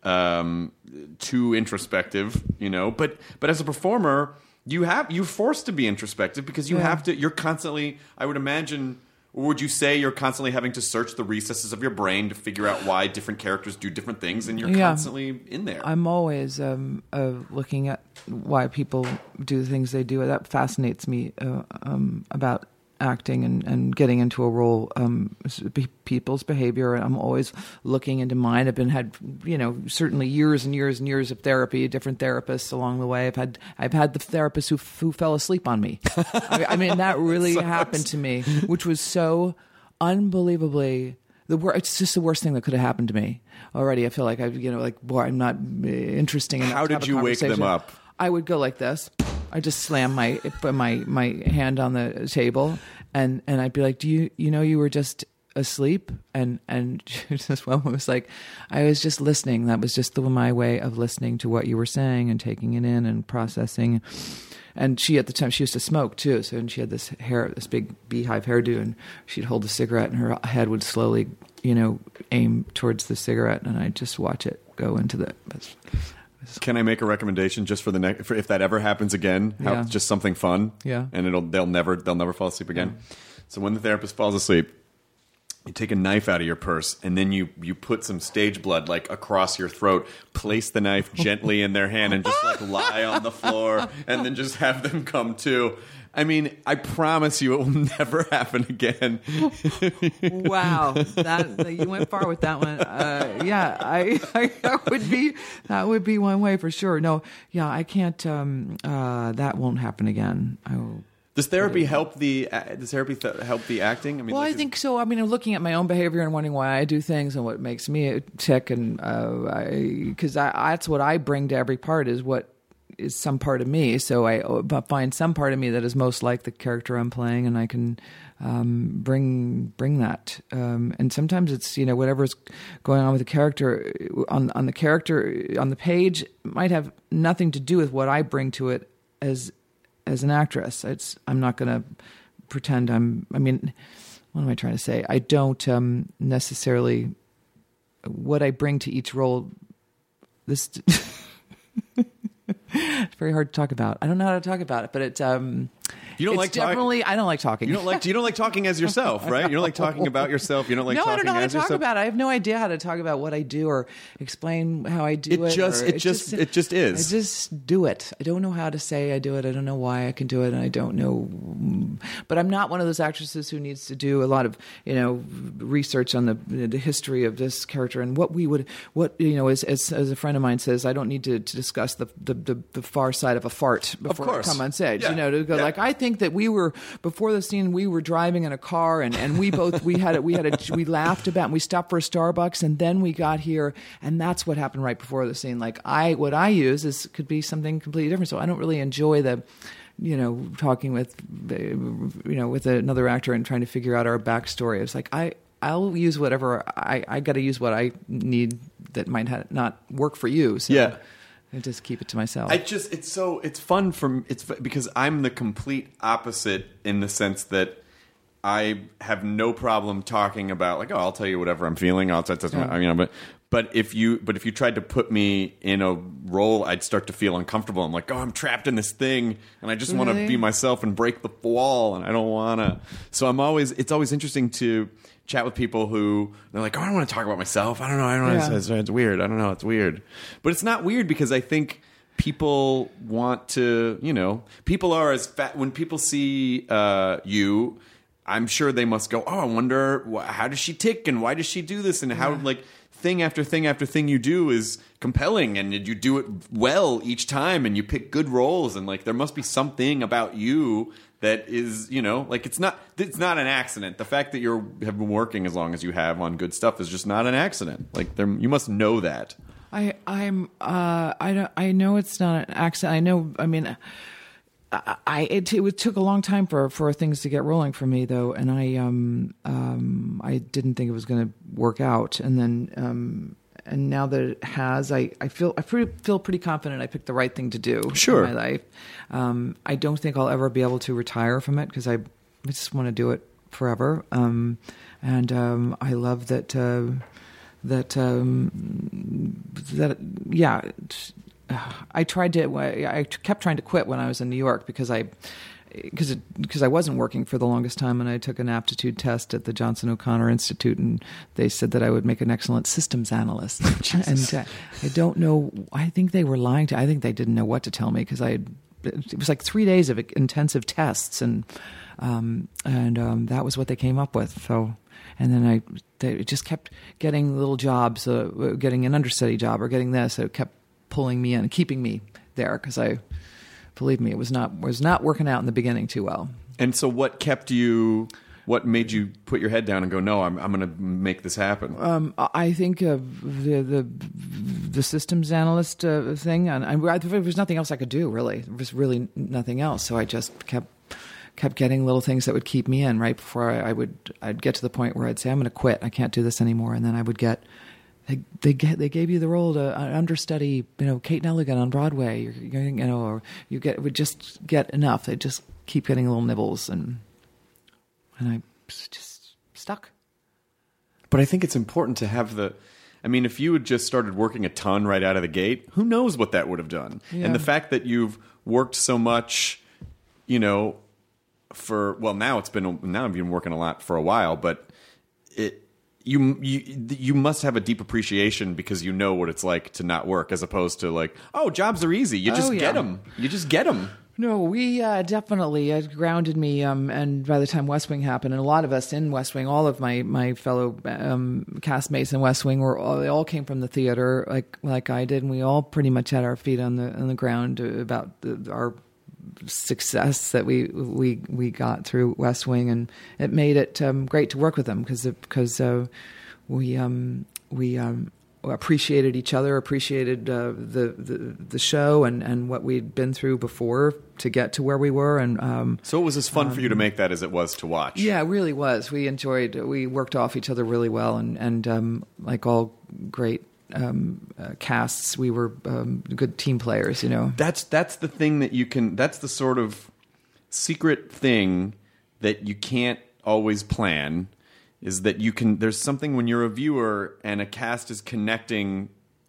um, too introspective. You know, but but as a performer, you have you're forced to be introspective because you Yeah. have to. You're constantly. I would imagine. Or would you say you're constantly having to search the recesses of your brain to figure out why different characters do different things, and you're Yeah. constantly in there? I'm always um, uh, looking at why people do the things they do. That fascinates me uh, um, about acting and, and getting into a role. Um, be- people's behavior. I'm always looking into mine. I've been had you know certainly years and years and years of therapy, different therapists along the way. I've had I've had the therapist who who fell asleep on me. I, I mean that really happened to me, which was so unbelievably. The wor- it's just the worst thing that could have happened to me already. I feel like I, you know, like boy, I'm not uh, interesting enough. How to have did a you wake them conversation. up? I would go like this. I just slam my put my my hand on the table, and and I'd be like, "Do you you know you were just asleep?" And and this woman was like, "I was just listening. That was just the, my way of listening to what you were saying and taking it in and processing." And she, at the time, she used to smoke too. So, and she had this hair, this big beehive hairdo, and she'd hold a cigarette, and her head would slowly, you know, aim towards the cigarette, and I'd just watch it go into the. Can I make a recommendation just for the next? For if that ever happens again, how, Yeah. just something fun, Yeah. and it'll they'll never they'll never fall asleep again. So when the therapist falls asleep, you take a knife out of your purse, and then you you put some stage blood like across your throat. Place the knife gently in their hand, and just like lie on the floor, and then just have them come to. I mean, I promise you, it will never happen again. Wow, that you went far with that one. Uh, yeah, I, I that would be that would be one way for sure. No, yeah, I can't. Um, uh, that won't happen again. I will. Does therapy help the uh, does therapy th- help the acting? I mean, Well, like, I think so. I mean, I'm looking at my own behavior and wondering why I do things and what makes me tick, and because uh, that's what I bring to every part is what is some part of me. So I uh, find some part of me that is most like the character I'm playing, and I can um, bring bring that. Um, and sometimes it's you know whatever's going on with the character on on the character on the page might have nothing to do with what I bring to it as. As an actress, it's I'm not going to pretend I'm. I mean, what am I trying to say? I don't um, necessarily what I bring to each role. This it's very hard to talk about. I don't know how to talk about it, but it's um, you don't it's like talk- definitely. I don't like talking. you don't like you don't like talking as yourself, right? You don't like talking about yourself. You don't like no, talking I don't know how to as talk yourself. about it. I have no idea how to talk about what I do or explain how I do It it. just- or it just- it just is. I just do it. I don't know how to say I do it. I don't know why I can do it, and I don't know. But I'm not one of those actresses who needs to do a lot of you know research on the the history of this character and what we would what you know as as, as a friend of mine says. I don't need to, to discuss the, the the the far side of a fart before I course. come on stage. Yeah. You know, to go Yeah. like I think that we were before the scene we were driving in a car and, and we both we had a, we had a we laughed about and we stopped for a Starbucks and then we got here and that's what happened right before the scene. Like I what I use is could be something completely different. So I don't really enjoy the you know talking with you know with another actor and trying to figure out our backstory. It's like I I'll use whatever I I got to use what I need that might ha- not work for you. So Yeah. I just keep it to myself. I just it's so it's fun for it's fu- because I'm the complete opposite in the sense that I have no problem talking about like oh I'll tell you whatever I'm feeling I'll tell Yeah. you know but but if you but if you tried to put me in a role I'd start to feel uncomfortable. I'm like oh I'm trapped in this thing and I just want to Really? be myself and break the wall and I don't want to. So I'm always it's always interesting to chat with people who they're like, oh, I don't want to talk about myself. I don't know. I don't know. Yeah. It's, it's weird. I don't know. It's weird. But it's not weird because I think people want to, you know, people are as fat when people see uh, you, I'm sure they must go, oh, I wonder wh- how does she tick and why does she do this and how like thing after thing after thing you do is compelling, and you do it well each time, and you pick good roles, and like there must be something about you that is, you know, like it's not it's not an accident. The fact that you have been working as long as you have on good stuff is just not an accident. Like there, you must know that. I I'm uh I don't I know it's not an accident. I know. I mean. I it, it took a long time for, for things to get rolling for me though, and I um um I didn't think it was going to work out, and then um and now that it has, I, I feel I pretty, feel pretty confident I picked the right thing to do sure. in my life. Um, I don't think I'll ever be able to retire from it because I, I just want to do it forever. Um, and um, I love that uh, that um, that yeah. I tried to. I kept trying to quit when I was in New York because I, because because I wasn't working for the longest time, and I took an aptitude test at the Johnson O'Connor Institute, and they said that I would make an excellent systems analyst. and uh, I don't know. I think they were lying to. I think they didn't know what to tell me because I. It was like three days of intensive tests, and um, and um, that was what they came up with. So. And then I, they just kept getting little jobs, uh, getting an understudy job or getting this. It kept pulling me in, keeping me there because I, believe me, it was not was not working out in the beginning too well. And so, what kept you? What made you put your head down and go, no, I'm I'm going to make this happen? Um, I think uh, the the the systems analyst uh, thing, and I, there was nothing else I could do. Really, there was really nothing else. So I just kept. kept getting little things that would keep me in right before I, I would I'd get to the point where I'd say I'm going to quit, I can't do this anymore, and then I would get they they get, they gave you the role to uh, understudy, you know, Kate Nelligan on Broadway, you're, you're, you know, or you get would just get enough, they just keep getting little nibbles, and and I just stuck. But I think it's important to have the. I mean, if you had just started working a ton right out of the gate, who knows what that would have done? Yeah. And the fact that you've worked so much, you know. For well, now it's been now I've been working a lot for a while, but it you you you must have a deep appreciation because you know what it's like to not work, as opposed to like, oh, jobs are easy, you just oh, yeah. get them, you just get them. No, we uh, definitely it grounded me, um, and by the time West Wing happened, and a lot of us in West Wing, all of my my fellow um, castmates in West Wing were all, they all came from the theater like like I did, and we all pretty much had our feet on the on the ground about the, our. success that we we we got through West Wing, and it made it um, great to work with them because because uh, we um, we um, appreciated each other, appreciated uh, the, the the show and, and what we'd been through before to get to where we were, and um, so it was as fun um, for you to make that as it was to watch. Yeah, it really was. We enjoyed. We worked off each other really well, and and um, like all great. Um, uh, casts, we were um, good team players, you know. That's that's the thing that you can. That's the sort of secret thing that you can't always plan. Is that you can? There's something when you're a viewer and a cast is connecting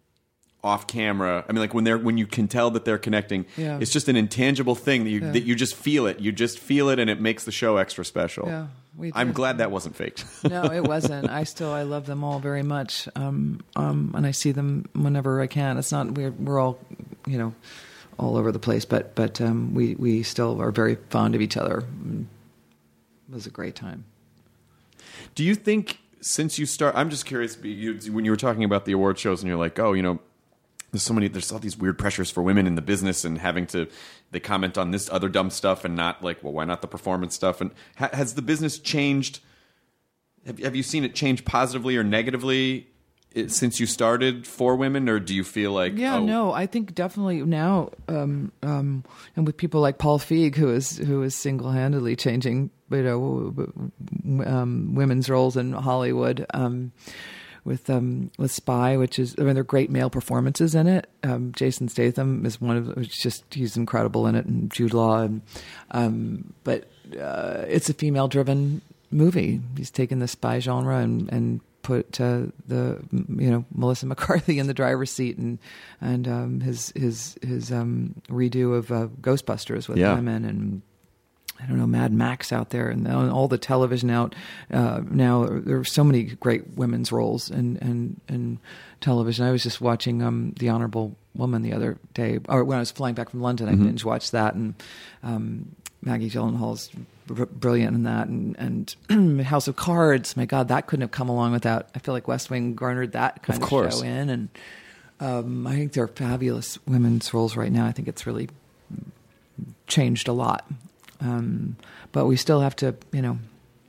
off camera. I mean, like when they're when you can tell that they're connecting. Yeah. It's just an intangible thing that you yeah. that you just feel it. You just feel it, and it makes the show extra special. Yeah. We I'm did. glad that wasn't faked. No, it wasn't. I still I love them all very much, um, um, and I see them whenever I can. It's not we're we're all, you know, all over the place, but but um, we we still are very fond of each other. It was a great time. Do you think since you start? I'm just curious. You, when you were talking about the award shows, and you're like, oh, you know. There's so many. There's all these weird pressures for women in the business, and having to. They comment on this other dumb stuff, and not like, well, why not the performance stuff? And ha, has the business changed? Have, have you seen it change positively or negatively it, since you started for women, or do you feel like? Yeah, oh, no, I think definitely now, um, um, and with people like Paul Feig, who is who is single handedly changing, you know, um, women's roles in Hollywood. Um, With um, with Spy, which is I mean, there are great male performances in it. Um, Jason Statham is one of it's just he's incredible in it, and Jude Law. And, um, but uh, it's a female driven movie. He's taken the spy genre and and put uh, the you know Melissa McCarthy in the driver's seat, and and um, his his his um, redo of uh, Ghostbusters with yeah. women and. I don't know, Mad Max out there, and all the television out uh, now. There are so many great women's roles in, in, in television. I was just watching um, The Honorable Woman the other day, or when I was flying back from London, I mm-hmm. binge watched that, and um, Maggie Gyllenhaal's br- brilliant in that, and, and House of Cards. My God, that couldn't have come along without. I feel like West Wing garnered that kind Of of, course. show in, and um, I think they're fabulous women's roles right now. I think it's really changed a lot, um, but we still have to, you know.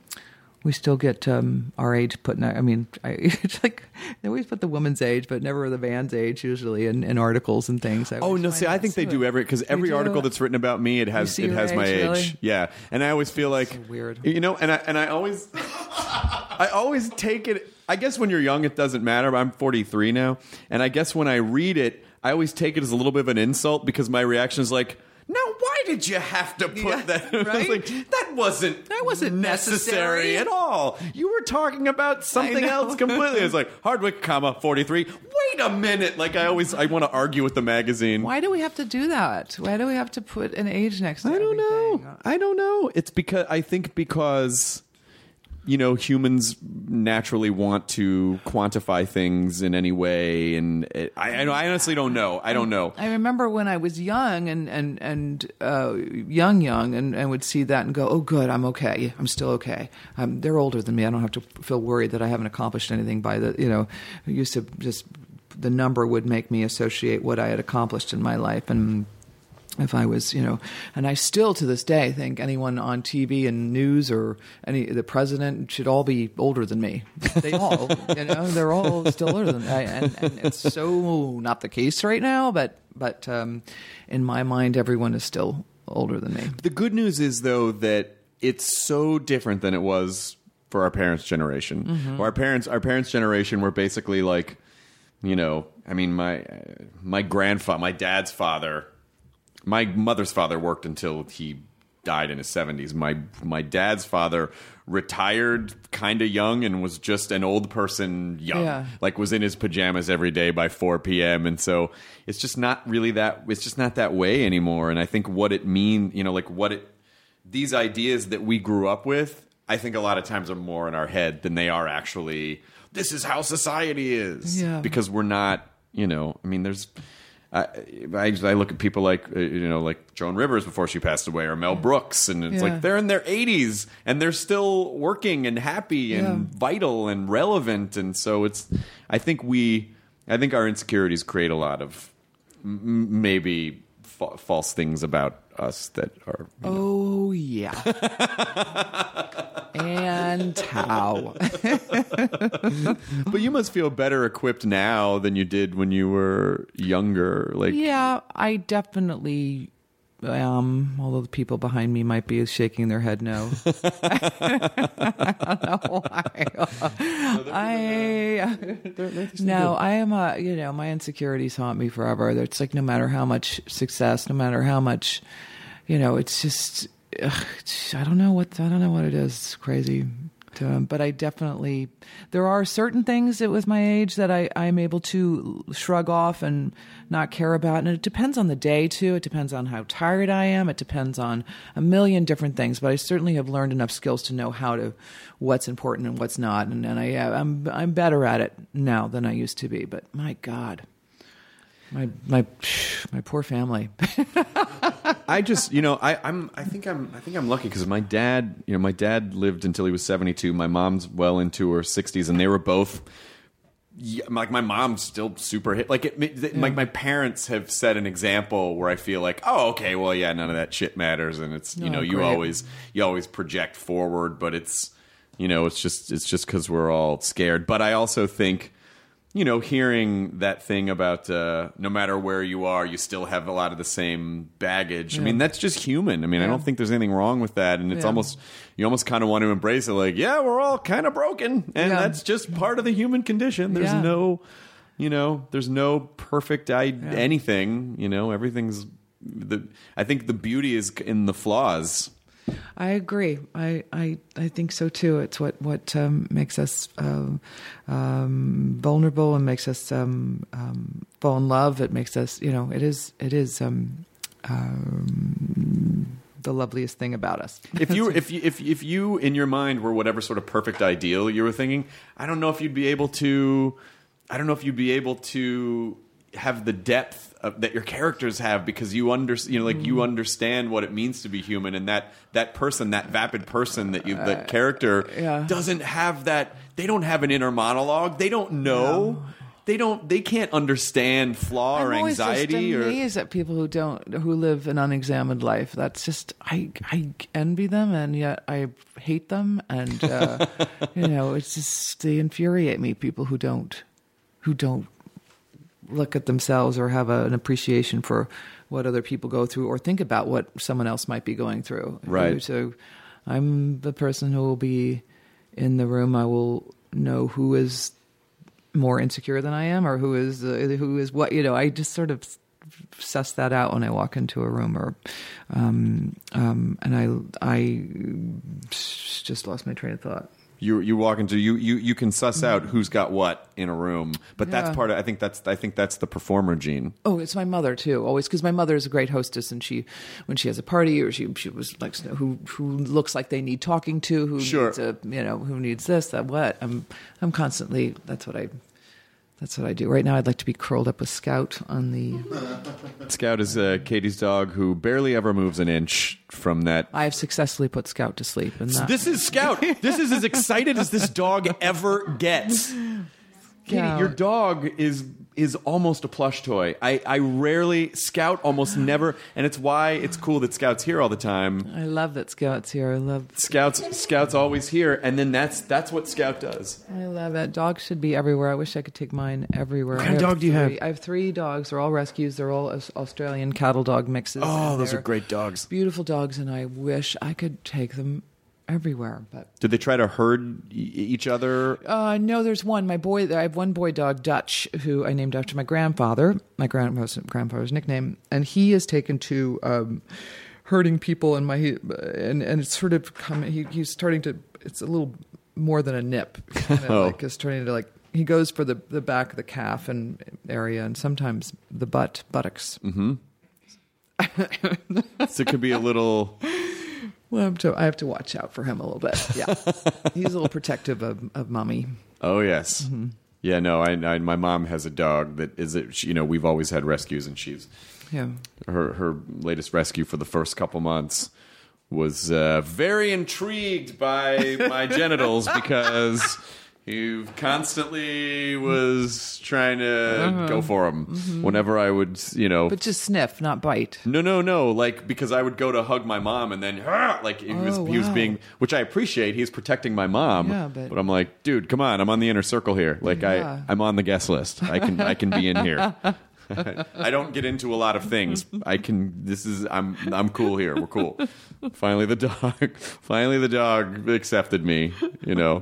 We still get um, our age put in. I mean, I, it's like they always put the woman's age, but never the man's age usually in, in articles and things. I Oh always no! find See, I that think they so- do every because every do? article that's written about me, it has see it your has my age, age. really? Yeah, and I always feel like So weird. You know, and I and I always, I always take it. I guess when you're young, it doesn't matter. But I'm forty-three now, and I guess when I read it, I always take it as a little bit of an insult because my reaction is like, "Now, why did you have to put Yeah, that?" I was right? like, that wasn't That wasn't necessary. at all. You were talking about something know. else completely. It's like Hardwick, comma forty-three. Wait a minute! Like I always, I want to argue with the magazine. Why do we have to do that? Why do we have to put an age next to I don't everything? know. I don't know. It's because I think because you know humans naturally want to quantify things in any way, and it, I, I honestly don't know. I don't know. I remember when I was young and and and uh, young, young, and, and would see that and go, "Oh, good, I'm okay. I'm still okay. Um, they're older than me. I don't have to feel worried that I haven't accomplished anything." By the, you know, I used to just the number would make me associate what I had accomplished in my life, and if I was, you know, and I still to this day think anyone on T V and news or any the president should all be older than me. They all, you know, they're all still older than I, and, and it's so not the case right now. But but um, in my mind, everyone is still older than me. The good news is though that it's so different than it was for our parents' generation. Mm-hmm. Our parents, our parents' generation were basically like, you know, I mean, my my grandfather, my dad's father. My mother's father worked until he died in his seventies. My my dad's father retired kind of young and was just an old person young. Yeah. Like was in his pajamas every day by four p.m. And so it's just not really that it's just not that way anymore. And I think what it mean, you know, like what it these ideas that we grew up with, I think a lot of times are more in our head than they are actually this is how society is. Yeah. Because we're not, you know, I mean there's I, I I look at people like uh, you know like Joan Rivers before she passed away, or Mel Brooks, and it's Yeah. like they're in their eighties and they're still working and happy and Yeah. vital and relevant, and so it's I think we I think our insecurities create a lot of m- maybe fa- false things about us that are you know. Oh yeah, and how? But you must feel better equipped now than you did when you were younger. Like Yeah, I definitely am. Although the people behind me might be shaking their head no. I don't know why. I no, I am a you know my insecurities haunt me forever. It's like no matter how much success, no matter how much, you know, it's just ugh, it's, I don't know what I don't know what it is. It's crazy. Um, but I definitely, there are certain things that with my age that I, I'm able to shrug off and not care about. And it depends on the day too. It depends on how tired I am. It depends on a million different things, but I certainly have learned enough skills to know how to, what's important and what's not. And, and I, I'm, I'm better at it now than I used to be, but my God, my, my, my poor family. I just, you know, I, I'm, I think I'm, I think I'm lucky because my dad, you know, my dad lived until he was seventy-two. My mom's well into her sixties, and they were both, yeah, like my mom's still super hit. Like, it, it, Yeah. like my parents have set an example where I feel like, oh, okay, well, yeah, none of that shit matters, and it's, you Oh, know, you great. always, you always project forward, but it's, you know, it's just, it's just because we're all scared. But I also think. You know, hearing that thing about uh, no matter where you are, you still have a lot of the same baggage. I Yeah. mean, that's just human. I mean, I Yeah. don't think there's anything wrong with that. And it's Yeah. almost, you almost kind of want to embrace it like, yeah, we're all kind of broken. And Yeah. that's just part of the human condition. There's Yeah. no, you know, there's no perfect I- anything. You know, everything's, the. I think the beauty is in the flaws. I agree. I, I, I think so too. It's what what um, makes us um, um, vulnerable and makes us um, um, fall in love. It makes us, you know, it is it is um, um, the loveliest thing about us. If you, if you, if if you, in your mind, were whatever sort of perfect ideal you were thinking, I don't know if you'd be able to. I don't know if you'd be able to have the depth of, that your characters have because you under you know like you understand what it means to be human, and that that person, that vapid person that you that character yeah. doesn't have that. They don't have an inner monologue. They don't know. No. They don't. They can't understand flaw or I'm always anxiety. just or amazed at people who don't, who live an unexamined life. That's just I, I envy them, and yet I hate them, and uh, you know, it's just they infuriate me. People who don't, who don't look at themselves or have a, an appreciation for what other people go through, or think about what someone else might be going through. Right. So, I'm the person who will be in the room. I will know who is more insecure than I am, or who is uh, who is what, you know. I just sort of suss that out when I walk into a room, or um, um, and I I just lost my train of thought. You you walk into you you you can suss out who's got what in a room, but that's Yeah. part of. I think that's I think that's the performer gene. Oh, it's my mother too. Always, because my mother is a great hostess, and she, when she has a party, or she she was like who who looks like they need talking to, who Sure. needs a, you know, who needs this, that, what. I'm I'm constantly. That's what I. That's what I do. Right now, I'd like to be curled up with Scout on the. Scout is uh, Katie's dog who barely ever moves an inch from that. I have successfully put Scout to sleep, and that, This is Scout. This is as excited as this dog ever gets. Katie, Yeah. your dog is is almost a plush toy. I, I rarely Scout almost never, and it's why it's cool that Scout's here all the time. I love that Scout's here. I love. Scout's Scout's always here, and then that's that's what Scout does. I love it. Dogs should be everywhere. I wish I could take mine everywhere. What kind of I dog do you have? three- I have three dogs. They're all rescues. They're all Aus- Australian cattle dog mixes. Oh, and those are they're great dogs. beautiful dogs, and I wish I could take them everywhere. But Did they try to herd e- each other? uh, no, there's one. My boy. I have one boy dog, Dutch, who I named after my grandfather. My grandfather's, grandfather's nickname, and he is taken to um, herding people. And my and and it's sort of come. He, he's starting to. It's a little more than a nip. Kind of Oh. like is starting to like. He goes for the the back of the calf and area, and sometimes the butt buttocks. Mm-hmm. So it could be a little. Well, I have, to, I have to watch out for him a little bit. Yeah, he's a little protective of, of mommy. Oh yes, Mm-hmm. yeah. No, I, I. My mom has a dog that is. It, you know, we've always had rescues, and she's Yeah. her her latest rescue for the first couple months was uh, very intrigued by my genitals because he constantly was trying to Uh-huh. go for them Mhm. whenever I would, you know. But just sniff, not bite. No, no, no. Like, because I would go to hug my mom, and then "Ah!" like he was Oh, he was wow. being, which I appreciate. He's protecting my mom. Yeah, but- I'm like, dude, come on. I'm on the inner circle here. Like Yeah. I, I'm on the guest list. I can I can be in here. I don't get into a lot of things. I can. This is. I'm. I'm cool here. We're cool. Finally, the dog. Finally, the dog accepted me. You know.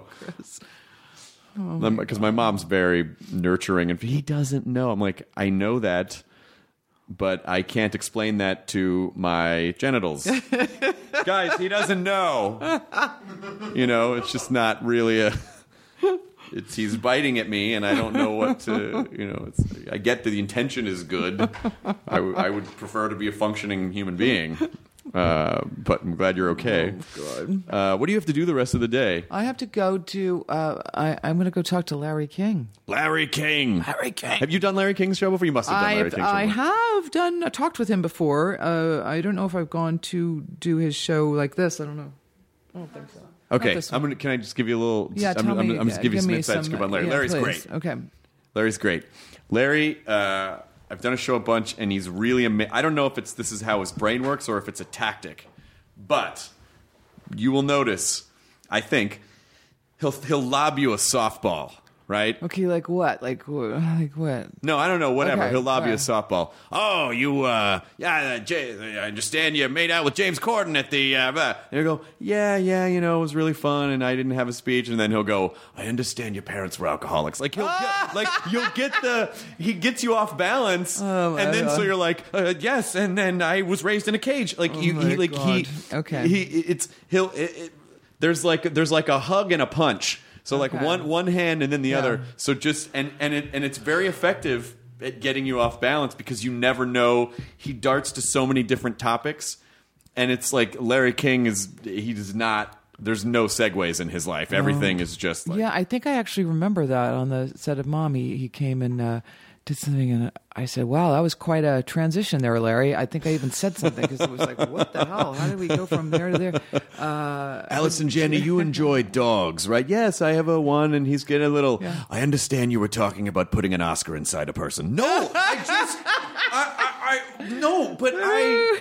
Because my mom's very nurturing, and he doesn't know. I'm like, I know that, but I can't explain that to my genitals. Guys, he doesn't know. You know, it's just not really a. It's he's biting at me, and I don't know what to. You know, it's. I get that the intention is good. I, w- I would prefer to be a functioning human being, uh, but I'm glad you're okay. Oh, God. Uh, what do you have to do the rest of the day? I have to go to. Uh, I, I'm going to go talk to Larry King. Larry King. Larry King. Have you done Larry King's show before? You must have done Larry I've, King's show. I before. have done. I talked with him before. Uh, I don't know if I've gone to do his show like this. I don't know. I don't think so. Okay, Not this I'm one. gonna. Can I just give you a little? Yeah, I'm, tell I'm, me. I'm just give you give some me inside some, scoop on Larry. yeah, Larry's please. great. Okay. Larry's great. Larry, uh, I've done a show a bunch, and he's really. Ama- I don't know if it's this is how his brain works or if it's a tactic, but you will notice. I think he'll he'll lob you a softball, right? Okay, like what? Like wh- like what? No, I don't know. Whatever. Okay, He'll lob you a right. softball. Oh, you, uh, yeah, uh, Jay, I understand you made out with James Corden at the, uh, blah. And he'll go, yeah, yeah, you know, it was really fun, and I didn't have a speech. And then he'll go, I understand your parents were alcoholics. Like, he'll get, like, you'll get the, he gets you off balance. Oh, my and then so God. you're like, uh, yes, and then I was raised in a cage. Like, Oh, you, he, my like, he, God. Okay. he, it's, he'll, it, it, there's like, there's like a hug and a punch. So like Okay. one one hand and then the Yeah. other. So just and and it, and it's very effective at getting you off balance because you never know. He darts to so many different topics, and it's like Larry King is he does not. There's no segues in his life. Everything is just like Yeah, I think I actually remember that on the set of Mom. He, he came and uh, did something, and I said, "Wow, that was quite a transition there, Larry." I think I even said something because it was like, "What the hell? How did we go from there to there?" Uh, Alice and Jenny, you enjoy dogs, right? Yes, I have a one, and he's getting a little. Yeah. I understand you were talking about putting an Oscar inside a person. No, I just, I, I, I no, but I.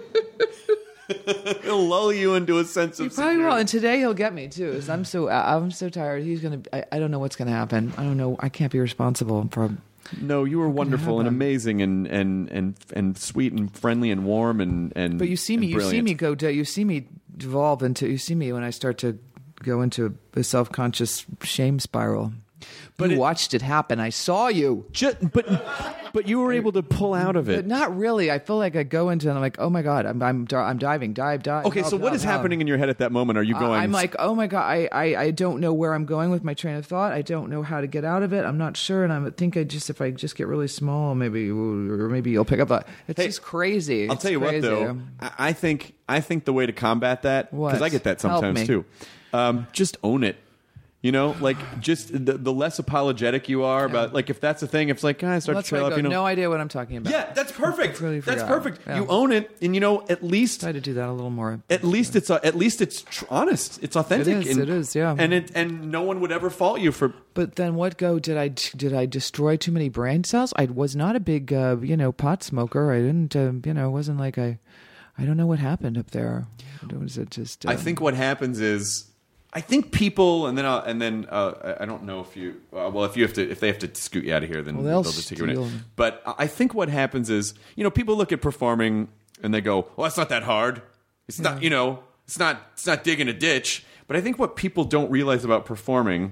He'll lull you into a sense of He probably security. will, and today he'll get me too. 'Cause I'm so I'm so tired. He's gonna. I, I don't know what's gonna happen. I don't know. I can't be responsible for. No, you were wonderful and happen? amazing and, and, and, and sweet and friendly and warm and, and But you see me. and You see brilliant. me go. To, you see me devolve into. You see me when I start to go into a self-conscious shame spiral. But you it- watched it happen. I saw you. Just, but but you were able to pull out of it. But not really. I feel like I go into it and I'm like, oh my God, I'm I'm, I'm diving, dive, dive. Okay, help, so what help, is help. happening in your head at that moment? Are you Uh, going? I'm like, oh my God, I, I, I don't know where I'm going with my train of thought. I don't know how to get out of it. I'm not sure. And I think I just, if I just get really small, maybe, or maybe you'll pick up that. It's Hey, just crazy. I'll It's tell you crazy. what, though. I I think I think the way to combat that, What? because I get that Help sometimes me. too. Um, just own it. You know, like just the, the less apologetic you are about, like if that's the thing, if it's like, ah, I start That's to trail why I up, go, you know. no idea what I'm talking about. Yeah, that's perfect. I really That's forgot. perfect. Yeah. You own it, and you know, at least Try to do that a little more. at least it's uh, at least it's tr- honest. It's authentic. It is, and, it is, yeah. And it and no one would ever fault you for. But then what go? Did I did I destroy too many brain cells? I was not a big uh, you know pot smoker. I didn't uh, you know it wasn't like I I don't know what happened up there. Was it just? Uh, I think what happens is, I think people, and then I'll, and then uh, I don't know if you, uh, well, if you have to, if they have to scoot you out of here, then Well, they'll, they'll just take you in. steal. But I think what happens is, you know, people look at performing and they go, "Well, that's not that hard. It's not, you know, it's not, it's not digging a ditch." But I think what people don't realize about performing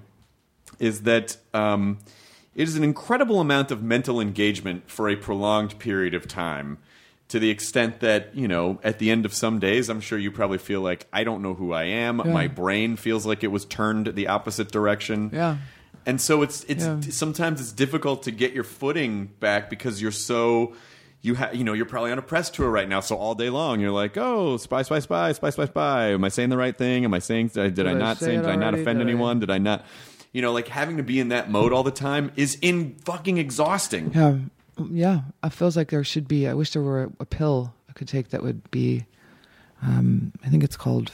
is that um, it is an incredible amount of mental engagement for a prolonged period of time. To the extent that, you know, at the end of some days, I'm sure you probably feel like, I don't know who I am. Yeah. My brain feels like it was turned the opposite direction. Yeah. And so it's it's Yeah. sometimes it's difficult to get your footing back because you're so you have you know you're probably on a press tour right now, so all day long you're like, oh, spy, spy, spy, spy, spy, spy. Am I saying the right thing? Am I saying did I, did I Did I not say say? it Did I not already? offend Did I- anyone? Did I not? You know, like having to be in that mode all the time is in fucking exhausting. Yeah, yeah. It feels like there should be. I wish there were a, a pill I could take that would be. Um, I think it's called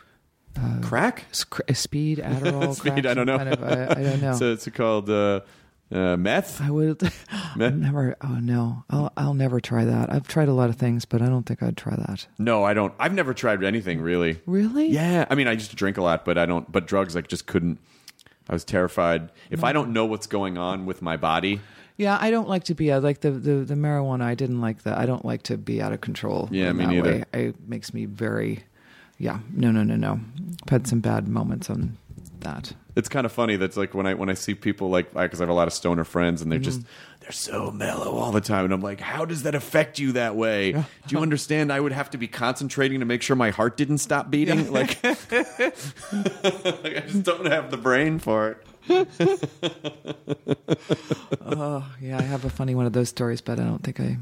uh, Crack? sc- speed, Adderall, Speed, crack, I don't some know. Kind of, I, I don't know. So it's called uh, uh, meth. I would Meth? never. Oh no, I'll I'll never try that. I've tried a lot of things, but I don't think I'd try that. No, I don't. I've never tried anything really. Really? Yeah, I mean, I used to drink a lot, but I don't. But drugs, like, just couldn't. I was terrified. If I don't know what's going on with my body, Yeah, I don't like to be. I like the, the, the marijuana. I didn't like that. I don't like to be out of control. Yeah, in me that neither. way. It makes me very. Yeah, no, no, no, no. I've had some bad moments on that. it's kind of funny. That's like when I when I see people like because I have a lot of stoner friends, and they're just they're so mellow all the time, and I'm like, how does that affect you that way? Do you understand? I would have to be concentrating to make sure my heart didn't stop beating. Like, like, I just don't have the brain for it. Oh, yeah, I have a funny one of those stories, but I don't think I.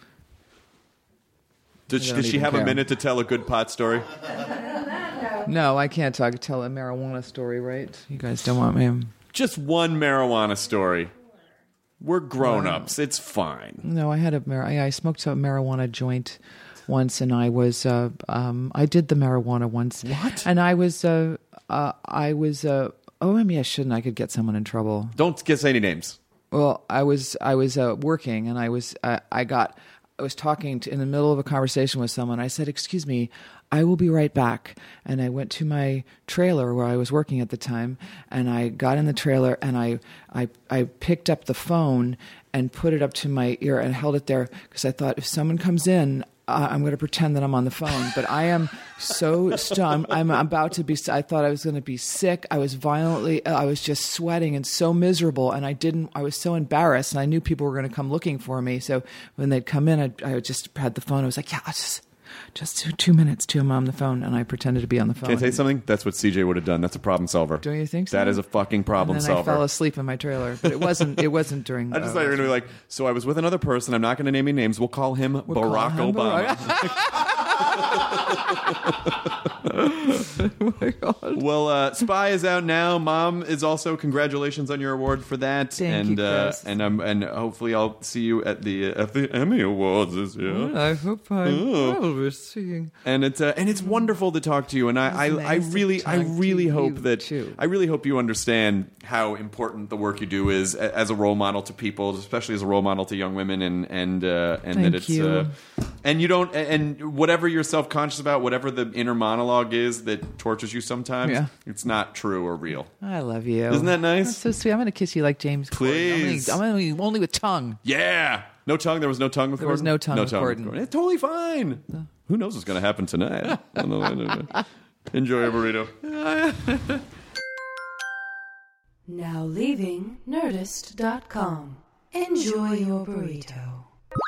Does, I don't does she even have a care. minute to tell a good pot story? No, I can't talk. Tell a marijuana story, right? You guys don't want me. Just one marijuana story. We're grown ups. It's fine. No, I had a mar- I I smoked a marijuana joint once, and I was uh, um, I did the marijuana once. What? And I was uh, uh, I was uh, oh, I mean, I shouldn't. I could get someone in trouble. Don't get say any names. Well, I was I was uh, working, and I was uh, I got I was talking to, in the middle of a conversation with someone. I said, "Excuse me, I will be right back." And I went to my trailer where I was working at the time, and I got in the trailer, and I I, I picked up the phone and put it up to my ear and held it there because I thought if someone comes in, uh, I'm going to pretend that I'm on the phone. But I am so stunned. I'm about to be. I thought I was going to be sick. I was violently. I was just sweating and so miserable, and I didn't. I was so embarrassed, and I knew people were going to come looking for me. So when they'd come in, I, I just had the phone. I was like, "Yeah, I'll just." Just two, two minutes to him on the phone, and I pretended to be on the phone. Can I tell you something? That's what C J would have done. That's a problem solver. Don't you think so? That is a fucking problem and then solver. I fell asleep in my trailer, but it wasn't. It wasn't during. I just uh, thought you were going to be like, so I was with another person. I'm not going to name any names. We'll call him We'll call Barack him Obama. Barack. Oh my God. Well, uh, Spy is out now. Mom is also. Congratulations on your award for that. Thank and you, uh, Chris. and I'm and hopefully I'll see you at the uh, at the Emmy Awards this year. Well, I hope I Oh. will be seeing. And it's uh, and it's wonderful to talk to you. And I, I, It's I nice to really I talk to really hope you, that too. I really hope you understand how important the work you do is a- as a role model to people, especially as a role model to young women. And and uh, and Thank that it's you. Uh, and you don't and whatever you're self conscious about, whatever the inner monologue is that tortures you sometimes, Yeah. it's not true or real. I love you. Isn't that nice? That's so sweet. I'm going to kiss you like James Corden. Please. I'm only, I'm only with tongue. Yeah. No tongue. There was no tongue with There Corden? was no tongue no with tongue Corden. It's totally fine. Who knows what's going to happen tonight? Enjoy a burrito. Now leaving Nerdist dot com. Enjoy your burrito.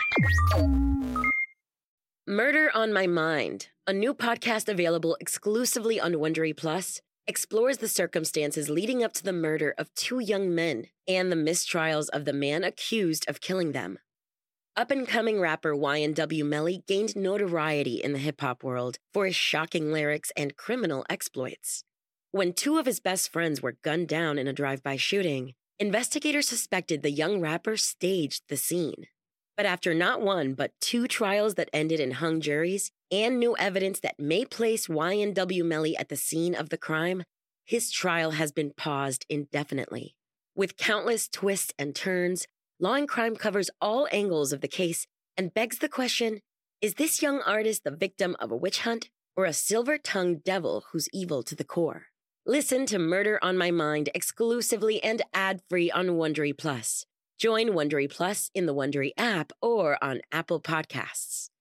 Murder on My Mind, a new podcast available exclusively on Wondery Plus, explores the circumstances leading up to the murder of two young men and the mistrials of the man accused of killing them. Up-and-coming rapper Y N W Melly gained notoriety in the hip-hop world for his shocking lyrics and criminal exploits. When two of his best friends were gunned down in a drive-by shooting, investigators suspected the young rapper staged the scene. But after not one, but two trials that ended in hung juries and new evidence that may place Y N W Melly at the scene of the crime, his trial has been paused indefinitely. With countless twists and turns, Law and Crime covers all angles of the case and begs the question, is this young artist the victim of a witch hunt or a silver-tongued devil who's evil to the core? Listen to Murder on My Mind exclusively and ad-free on Wondery Plus. Join Wondery Plus in the Wondery app or on Apple Podcasts.